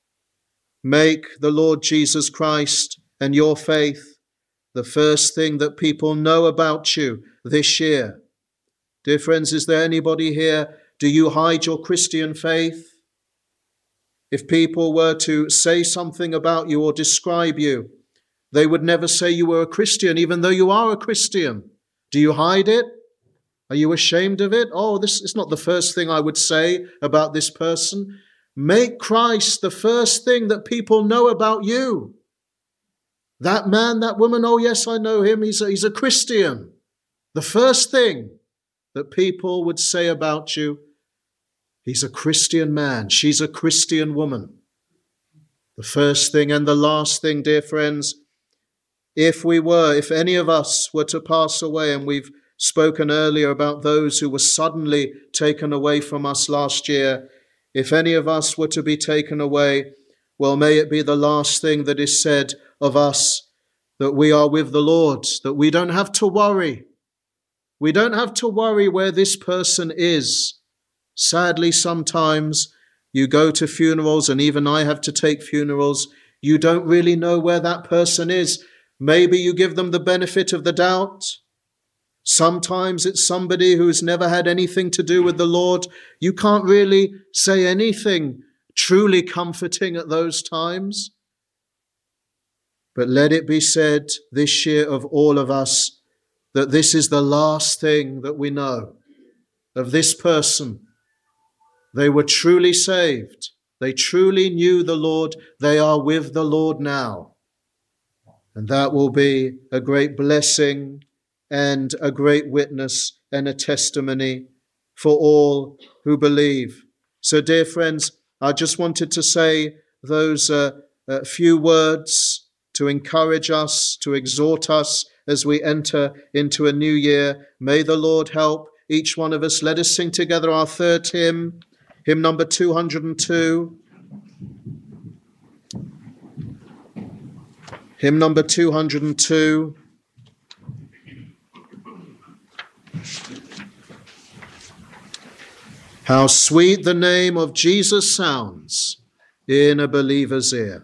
Make the Lord Jesus Christ and your faith the first thing that people know about you this year. Dear friends, is there anybody here? Do you hide your Christian faith? If people were to say something about you or describe you, they would never say you were a Christian, even though you are a Christian. Do you hide it? Are you ashamed of it? Oh, this is not the first thing I would say about this person. Make Christ the first thing that people know about you. That man, that woman, oh yes, I know him. He's a Christian. The first thing that people would say about you, he's a Christian man. She's a Christian woman. The first thing and the last thing, dear friends, if any of us were to pass away, and we've spoken earlier about those who were suddenly taken away from us last year, if any of us were to be taken away, well, may it be the last thing that is said of us, that we are with the Lord, that we don't have to worry. We don't have to worry where this person is. Sadly, sometimes you go to funerals, and even I have to take funerals. You don't really know where that person is. Maybe you give them the benefit of the doubt. Sometimes it's somebody who's never had anything to do with the Lord. You can't really say anything truly comforting at those times. But let it be said this year of all of us that this is the last thing that we know of this person. They were truly saved. They truly knew the Lord. They are with the Lord now. And that will be a great blessing and a great witness and a testimony for all who believe. So, dear friends, I just wanted to say those few words to encourage us, to exhort us as we enter into a new year. May the Lord help each one of us. Let us sing together our third hymn, hymn number 202. Hymn number 202. How sweet the name of Jesus sounds in a believer's ear.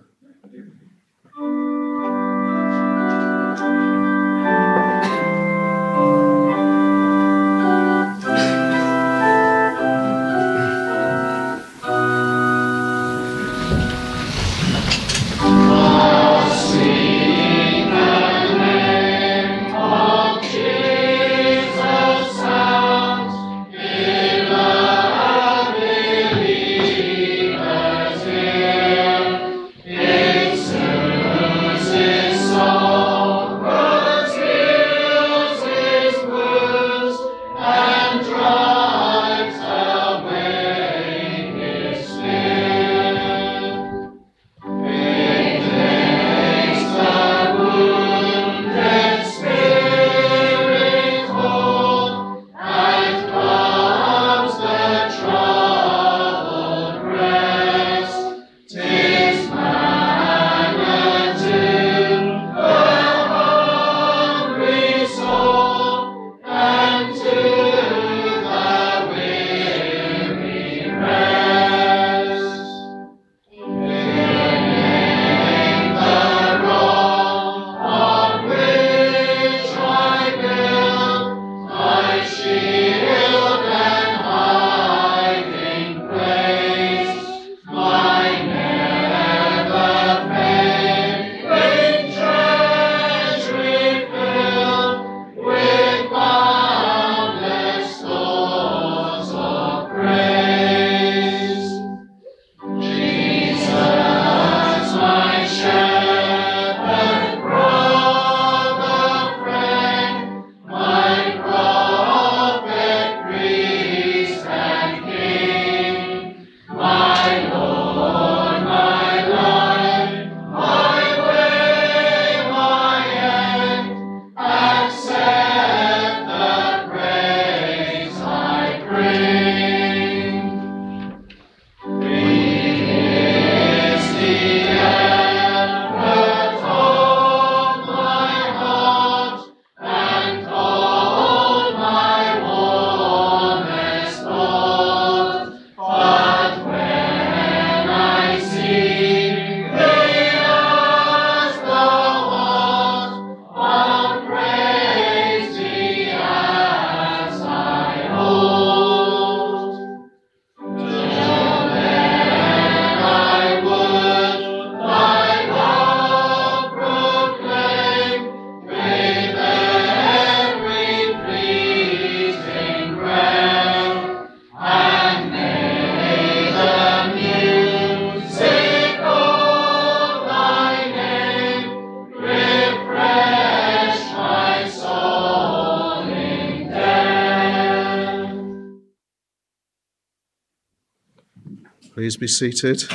Please be seated.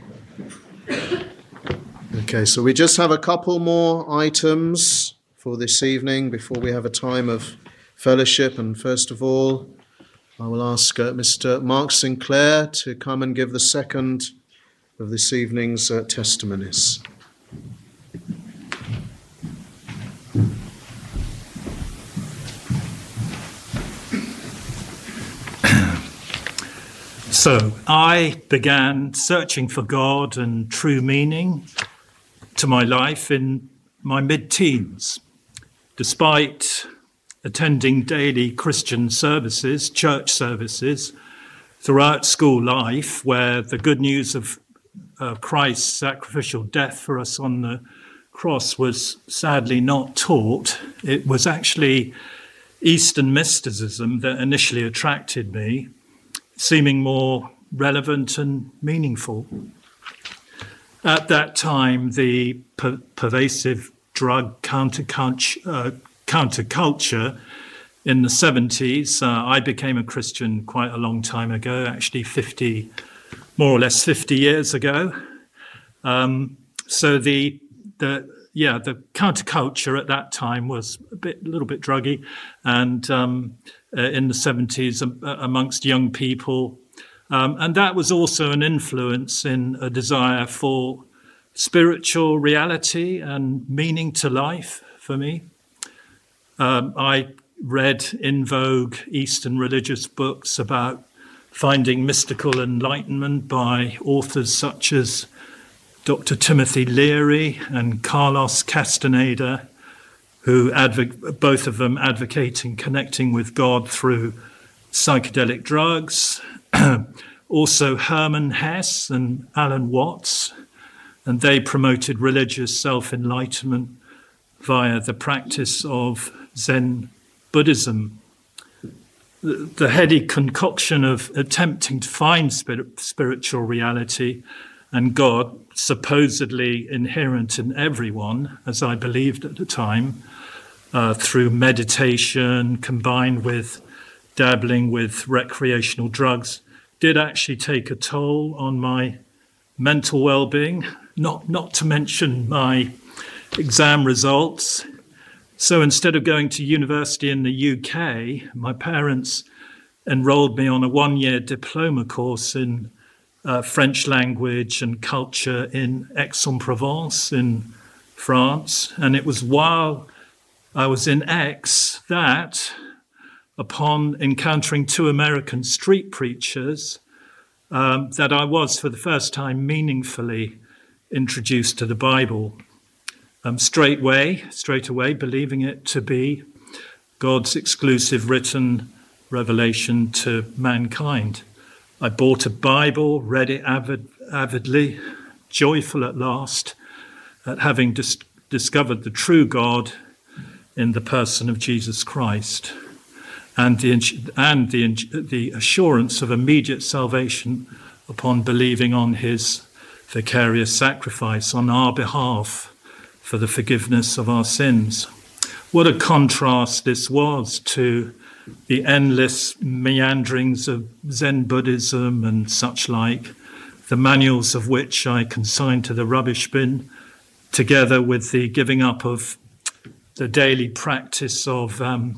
Okay, so we just have a couple more items for this evening before we have a time of fellowship. And first of all, I will ask Mr. Mark Sinclair to come and give the second of this evening's testimonies. So I began searching for God and true meaning to my life in my mid-teens. Despite attending daily Christian services, church services, throughout school life, where the good news of Christ's sacrificial death for us on the cross was sadly not taught, it was actually Eastern mysticism that initially attracted me, seeming more relevant and meaningful. At that time, the pervasive drug counterculture counterculture in the 70s. I became a Christian quite a long time ago, actually more or less 50 years ago. So the counterculture at that time was a little bit druggy, and in the 70s amongst young people, and that was also an influence in a desire for spiritual reality and meaning to life for me. I read in vogue Eastern religious books about finding mystical enlightenment by authors such as Dr. Timothy Leary and Carlos Castaneda, who both of them advocating connecting with God through psychedelic drugs. Also Hermann Hesse and Alan Watts, and they promoted religious self-enlightenment via the practice of Zen Buddhism. The heady concoction of attempting to find spiritual reality and God, supposedly inherent in everyone, as I believed at the time, through meditation combined with dabbling with recreational drugs, did actually take a toll on my mental well-being, not to mention my exam results. So instead of going to university in the UK, my parents enrolled me on a one-year diploma course in French language and culture in Aix-en-Provence in France. And it was while I was in Aix that, upon encountering two American street preachers, that I was for the first time meaningfully introduced to the Bible. Straight away, believing it to be God's exclusive written revelation to mankind. I bought a Bible, read it avidly, joyful at last at having discovered the true God in the person of Jesus Christ, and the assurance of immediate salvation upon believing on his vicarious sacrifice on our behalf for the forgiveness of our sins. What a contrast this was to the endless meanderings of Zen Buddhism and such like, the manuals of which I consigned to the rubbish bin, together with the giving up of the daily practice of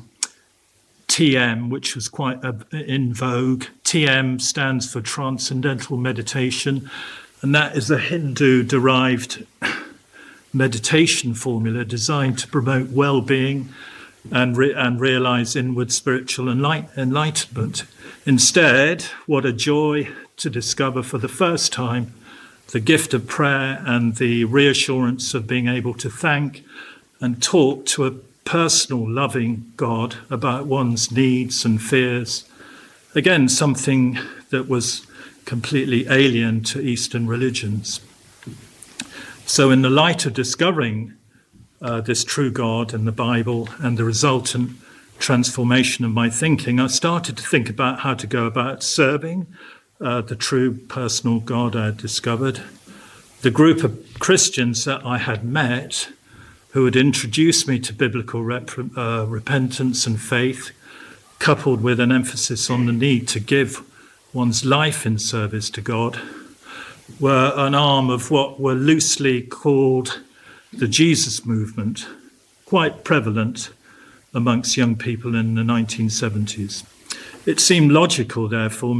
TM, which was quite in vogue. TM stands for Transcendental Meditation, and that is a Hindu-derived meditation formula designed to promote well-being and realize inward spiritual enlightenment. Instead, what a joy to discover for the first time the gift of prayer and the reassurance of being able to thank and talk to a personal, loving God about one's needs and fears. Again, something that was completely alien to Eastern religions. So in the light of discovering this true God and the Bible and the resultant transformation of my thinking, I started to think about how to go about serving the true personal God I had discovered. The group of Christians that I had met who had introduced me to biblical repentance and faith, coupled with an emphasis on the need to give one's life in service to God, were an arm of what were loosely called the Jesus movement, quite prevalent amongst young people in the 1970s. It seemed logical, therefore,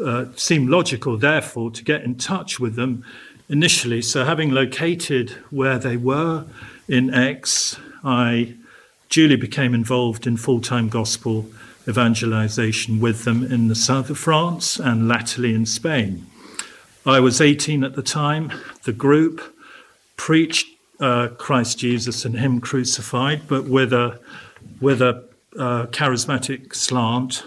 to get in touch with them initially. So having located where they were in Aix, I duly became involved in full-time gospel evangelization with them in the south of France and latterly in Spain. I was 18 at the time. The group preached Christ Jesus and him crucified, but with a charismatic slant,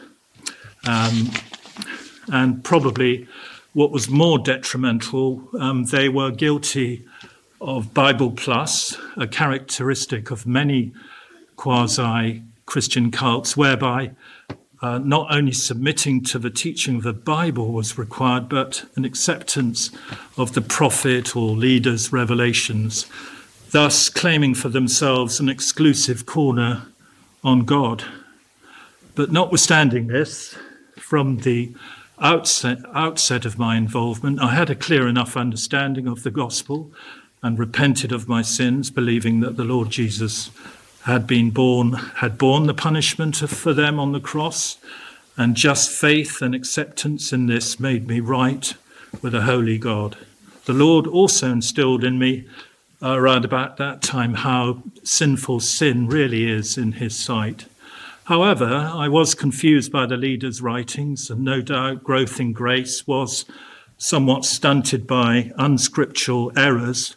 and probably what was more detrimental, they were guilty of Bible Plus, a characteristic of many quasi-Christian cults, whereby not only submitting to the teaching of the Bible was required, but an acceptance of the prophet or leader's revelations, thus claiming for themselves an exclusive corner on God. But notwithstanding this, from the outset of my involvement, I had a clear enough understanding of the gospel and repented of my sins, believing that the Lord Jesus had borne the punishment for them on the cross, and just faith and acceptance in this made me right with a holy God. The Lord also instilled in me around about that time how sinful sin really is in his sight. However, I was confused by the leader's writings, and no doubt growth in grace was somewhat stunted by unscriptural errors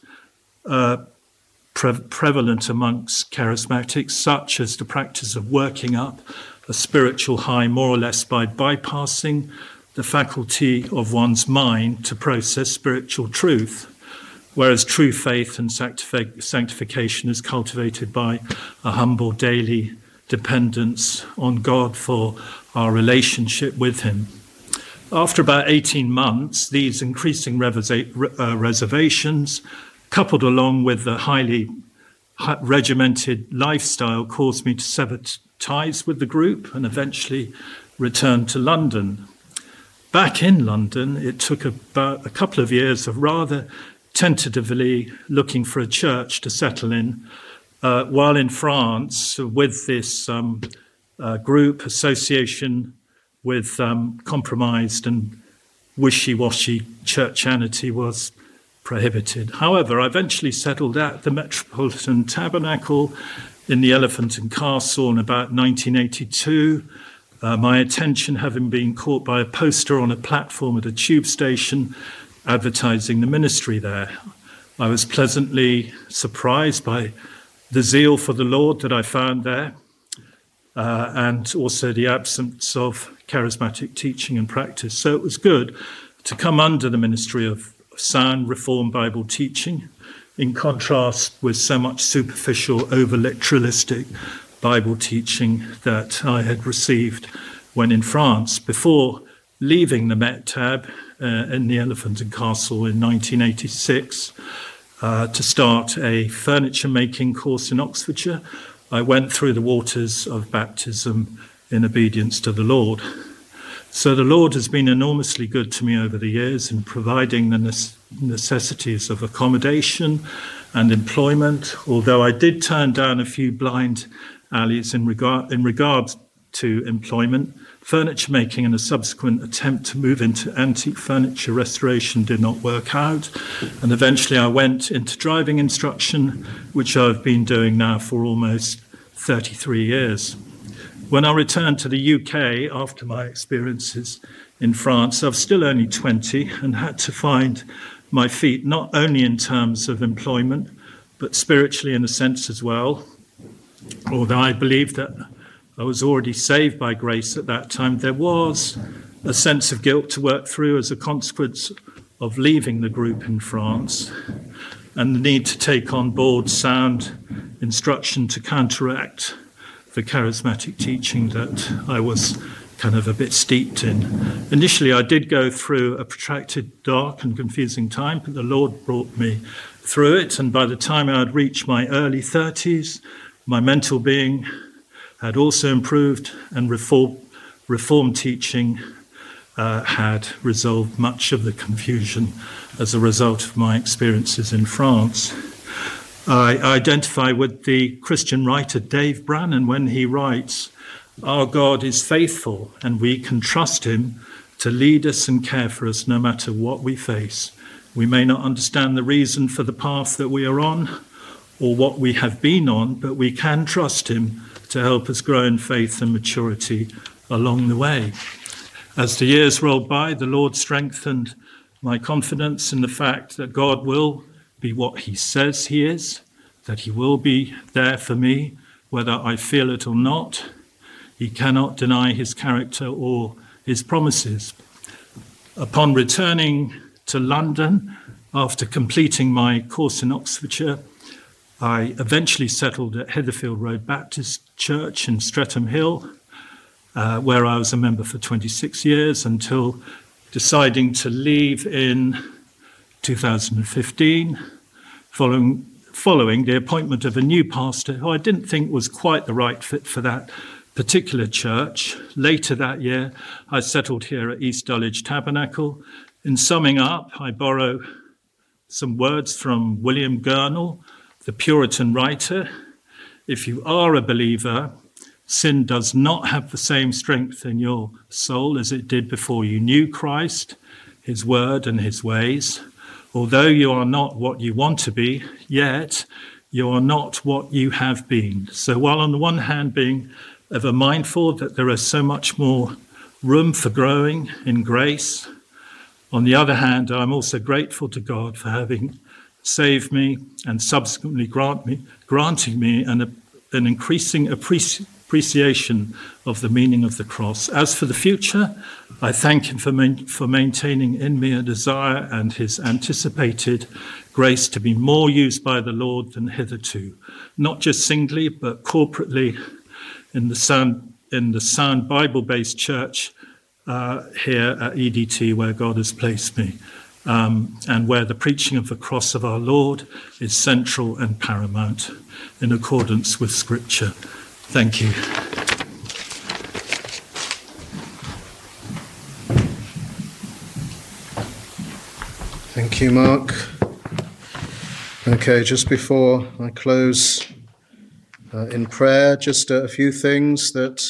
prevalent amongst charismatics, such as the practice of working up a spiritual high more or less by bypassing the faculty of one's mind to process spiritual truth, whereas true faith and sanctification is cultivated by a humble daily dependence on God for our relationship with him. After about 18 months, these increasing reservations, coupled along with the highly regimented lifestyle, caused me to sever ties with the group and eventually return to London. Back in London, it took about a couple of years of rather tentatively looking for a church to settle in, while in France, with this group association with compromised and wishy-washy churchianity was prohibited. However, I eventually settled at the Metropolitan Tabernacle in the Elephant and Castle in about 1982, my attention having been caught by a poster on a platform at a tube station advertising the ministry there. I was pleasantly surprised by the zeal for the Lord that I found there, and also the absence of charismatic teaching and practice. So it was good to come under the ministry of sound Reformed Bible teaching, in contrast with so much superficial, over-literalistic Bible teaching that I had received when in France. Before leaving the Met Tab in the Elephant and Castle in 1986 to start a furniture-making course in Oxfordshire, I went through the waters of baptism in obedience to the Lord. So the Lord has been enormously good to me over the years in providing the necessities of accommodation and employment, although I did turn down a few blind alleys in regards to employment. Furniture making and a subsequent attempt to move into antique furniture restoration did not work out, and eventually I went into driving instruction, which I've been doing now for almost 33 years. When I returned to the UK after my experiences in France, I was still only 20 and had to find my feet, not only in terms of employment, but spiritually in a sense as well. Although I believed that I was already saved by grace at that time, there was a sense of guilt to work through as a consequence of leaving the group in France, and the need to take on board sound instruction to counteract the charismatic teaching that I was kind of a bit steeped in. Initially, I did go through a protracted, dark and confusing time, but the Lord brought me through it. And by the time I had reached my early 30s, my mental being had also improved, and reform teaching had resolved much of the confusion as a result of my experiences in France. I identify with the Christian writer Dave Brannon when he writes, "Our God is faithful, and we can trust him to lead us and care for us no matter what we face. We may not understand the reason for the path that we are on or what we have been on, but we can trust him to help us grow in faith and maturity along the way." As the years rolled by, the Lord strengthened my confidence in the fact that God will be what he says he is, that he will be there for me, whether I feel it or not. He cannot deny his character or his promises. Upon returning to London, after completing my course in Oxfordshire, I eventually settled at Heatherfield Road Baptist Church in Streatham Hill, where I was a member for 26 years until deciding to leave in 2015, following following the appointment of a new pastor who I didn't think was quite the right fit for that particular church. Later that year, I settled here at East Dulwich Tabernacle. In summing up, I borrow some words from William Gurnall, the Puritan writer. If you are a believer, sin does not have the same strength in your soul as it did before you knew Christ, his word and his ways. Although you are not what you want to be, yet you are not what you have been. So while on the one hand being ever mindful that there is so much more room for growing in grace, on the other hand, I'm also grateful to God for having saved me and subsequently granting me an increasing appreciation of the meaning of the cross. As for the future, I thank him for maintaining in me a desire and his anticipated grace to be more used by the Lord than hitherto, not just singly, but corporately in the sound Bible-based church here at EDT, where God has placed me, and where the preaching of the cross of our Lord is central and paramount in accordance with Scripture. Thank you. Thank you, Mark. Okay, just before I close in prayer, just a few things that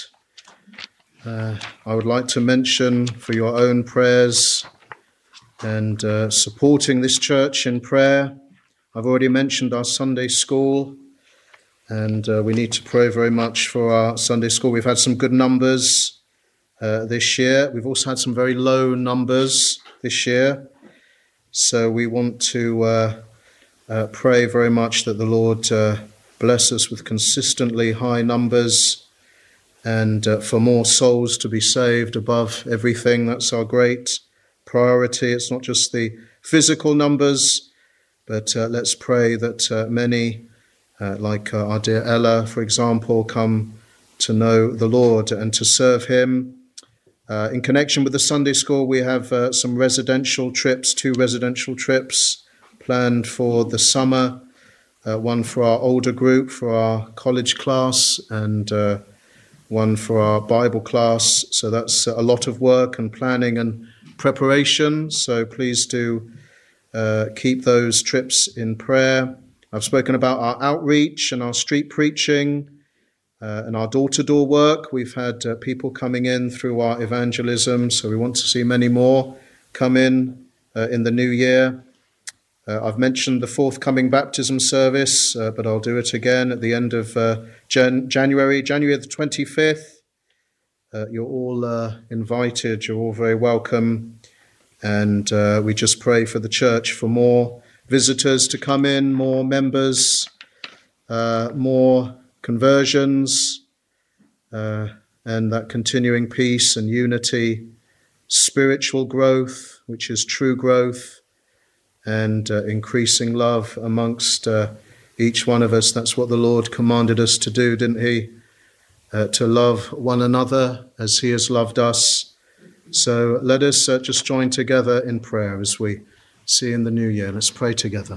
I would like to mention for your own prayers and supporting this church in prayer. I've already mentioned our Sunday school, and we need to pray very much for our Sunday school. We've had some good numbers this year. We've also had some very low numbers this year. So we want to pray very much that the Lord bless us with consistently high numbers and for more souls to be saved above everything. That's our great priority. It's not just the physical numbers, but let's pray that many, like our dear Ella, for example, come to know the Lord and to serve him. In connection with the Sunday school, we have some residential trips, 2 residential trips planned for the summer, one for our older group, for our college class, and one for our Bible class. So that's a lot of work and planning and preparation. So please do keep those trips in prayer. I've spoken about our outreach and our street preaching and our door-to-door work. We've had people coming in through our evangelism, so we want to see many more come in the new year. I've mentioned the forthcoming baptism service, but I'll do it again at the end of January the 25th. You're all invited, you're all very welcome, and we just pray for the church for more visitors to come in, more members, more conversions, and that continuing peace and unity, spiritual growth, which is true growth, and increasing love amongst each one of us. That's what the Lord commanded us to do, didn't he? To love one another as he has loved us. So let us just join together in prayer as we see in the new year. Let's pray together.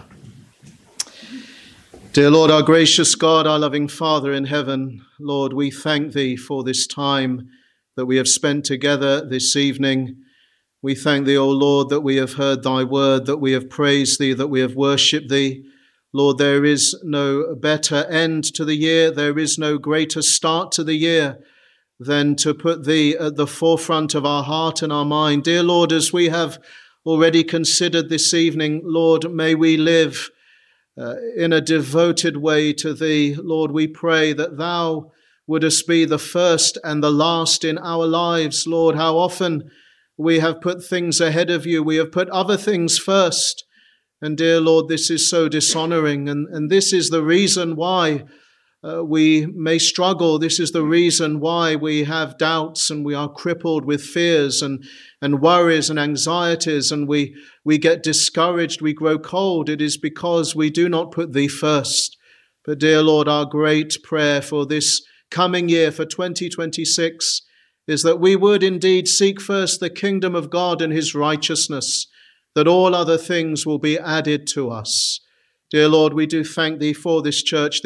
Dear Lord, our gracious God, our loving Father in heaven, Lord, we thank thee for this time that we have spent together this evening. We thank thee, O Lord, that we have heard thy word, that we have praised thee, that we have worshipped thee. Lord, there is no better end to the year. There is no greater start to the year than to put thee at the forefront of our heart and our mind. Dear Lord, as we have already considered this evening, Lord, may we live in a devoted way to thee. Lord, we pray that thou wouldest be the first and the last in our lives. Lord, how often we have put things ahead of you. We have put other things first. And dear Lord, this is so dishonoring. And this is the reason why we may struggle. This is the reason why we have doubts and we are crippled with fears and worries and anxieties, and we get discouraged, we grow cold. It is because we do not put thee first. But dear Lord, our great prayer for this coming year, for 2026, is that we would indeed seek first the kingdom of God and his righteousness, that all other things will be added to us. Dear Lord, we do thank thee for this church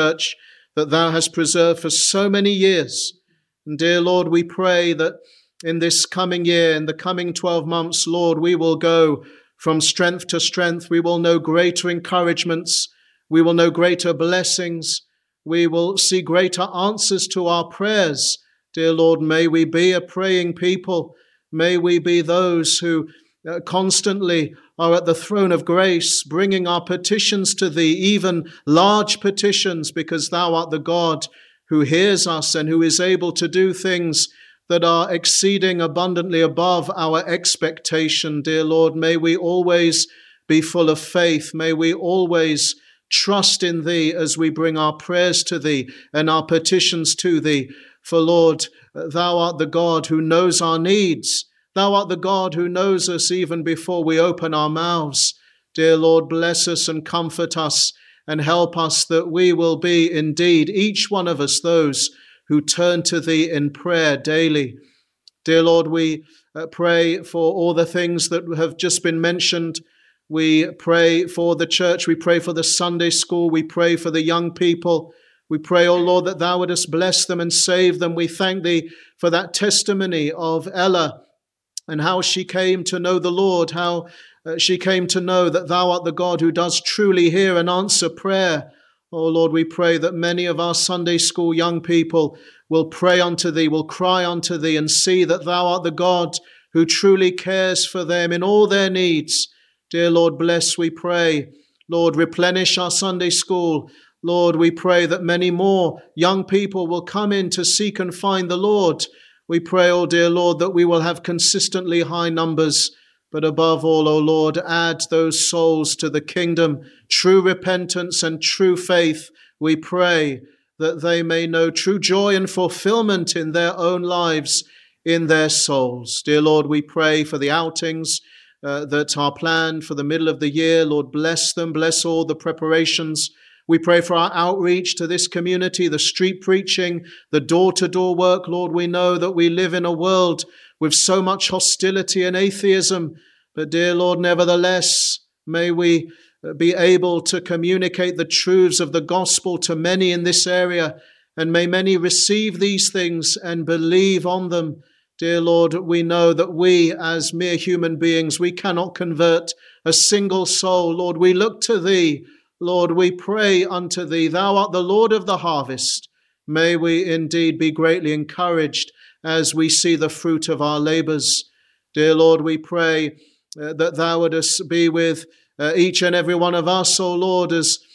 that thou hast preserved for so many years. And dear Lord, we pray that in this coming year, in the coming 12 months, Lord, we will go from strength to strength. We will know greater encouragements. We will know greater blessings. We will see greater answers to our prayers. Dear Lord, may we be a praying people. May we be those who constantly are at the throne of grace, bringing our petitions to thee, even large petitions, because thou art the God who hears us and who is able to do things that are exceeding abundantly above our expectation. Dear Lord, may we always be full of faith. May we always trust in thee as we bring our prayers to thee and our petitions to thee. For Lord, thou art the God who knows our needs. Thou art the God who knows us even before we open our mouths. Dear Lord, bless us and comfort us and help us that we will be indeed, each one of us, those who turn to thee in prayer daily. Dear Lord, we pray for all the things that have just been mentioned. We pray for the church. We pray for the Sunday school. We pray for the young people. We pray, O Lord, that thou wouldest bless them and save them. We thank thee for that testimony of Ella and how she came to know the Lord, how she came to know that thou art the God who does truly hear and answer prayer. Oh Lord, we pray that many of our Sunday school young people will pray unto thee, will cry unto thee, and see that thou art the God who truly cares for them in all their needs. Dear Lord, bless, we pray. Lord, replenish our Sunday school. Lord, we pray that many more young people will come in to seek and find the Lord. We pray, oh dear Lord, that we will have consistently high numbers. But above all, O Lord, add those souls to the kingdom, true repentance and true faith. We pray that they may know true joy and fulfillment in their own lives, in their souls. Dear Lord, we pray for the outings that are planned for the middle of the year. Lord, bless them, bless all the preparations. We pray for our outreach to this community, the street preaching, the door-to-door work. Lord, we know that we live in a world with so much hostility and atheism. But dear Lord, nevertheless, may we be able to communicate the truths of the gospel to many in this area, and may many receive these things and believe on them. Dear Lord, we know that we as mere human beings, we cannot convert a single soul. Lord, we look to thee. Lord, we pray unto thee. Thou art the Lord of the harvest. May we indeed be greatly encouraged as we see the fruit of our labors. Dear Lord, we pray that thou wouldest be with each and every one of us, O Lord,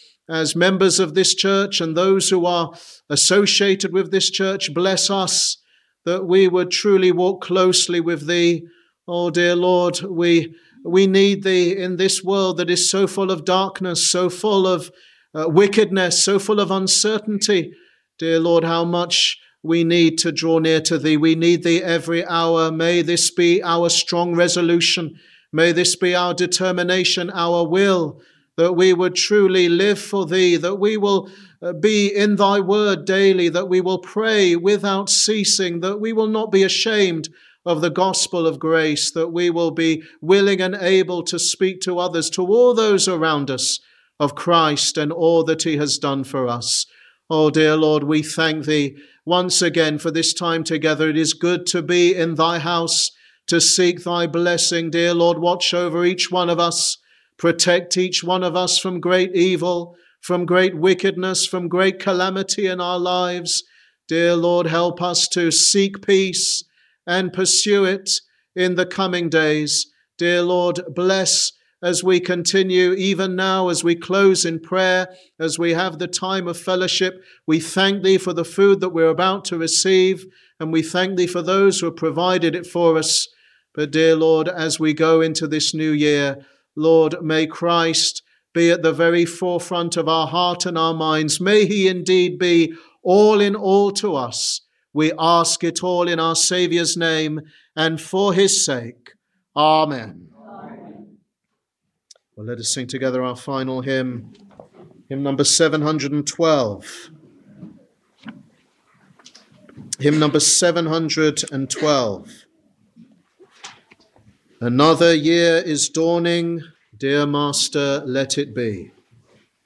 as members of this church and those who are associated with this church. Bless us that we would truly walk closely with thee. Oh, dear Lord, we need thee in this world that is so full of darkness, so full of wickedness, so full of uncertainty. Dear Lord, how much we need to draw near to thee. We need thee every hour. May this be our strong resolution. May this be our determination, our will, that we would truly live for thee, that we will be in thy word daily, that we will pray without ceasing, that we will not be ashamed of the gospel of grace, that we will be willing and able to speak to others, to all those around us, of Christ and all that he has done for us. Oh, dear Lord, we thank thee once again for this time together. It is good to be in thy house, to seek thy blessing. Dear Lord, watch over each one of us. Protect each one of us from great evil, from great wickedness, from great calamity in our lives. Dear Lord, help us to seek peace and pursue it in the coming days. Dear Lord, bless as we continue, even now as we close in prayer, as we have the time of fellowship. We thank thee for the food that we're about to receive, and we thank thee for those who have provided it for us. But dear Lord, as we go into this new year, Lord, may Christ be at the very forefront of our heart and our minds. May he indeed be all in all to us. We ask it all in our Saviour's name and for his sake. Amen. Amen. Well, let us sing together our final hymn, hymn number 712. Hymn number 712. Another year is dawning, dear Master, let it be.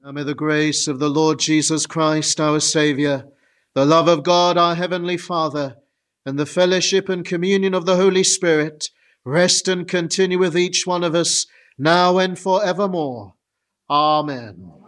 And may the grace of the Lord Jesus Christ, our Saviour, the love of God, our Heavenly Father, and the fellowship and communion of the Holy Spirit rest and continue with each one of us now and forevermore. Amen.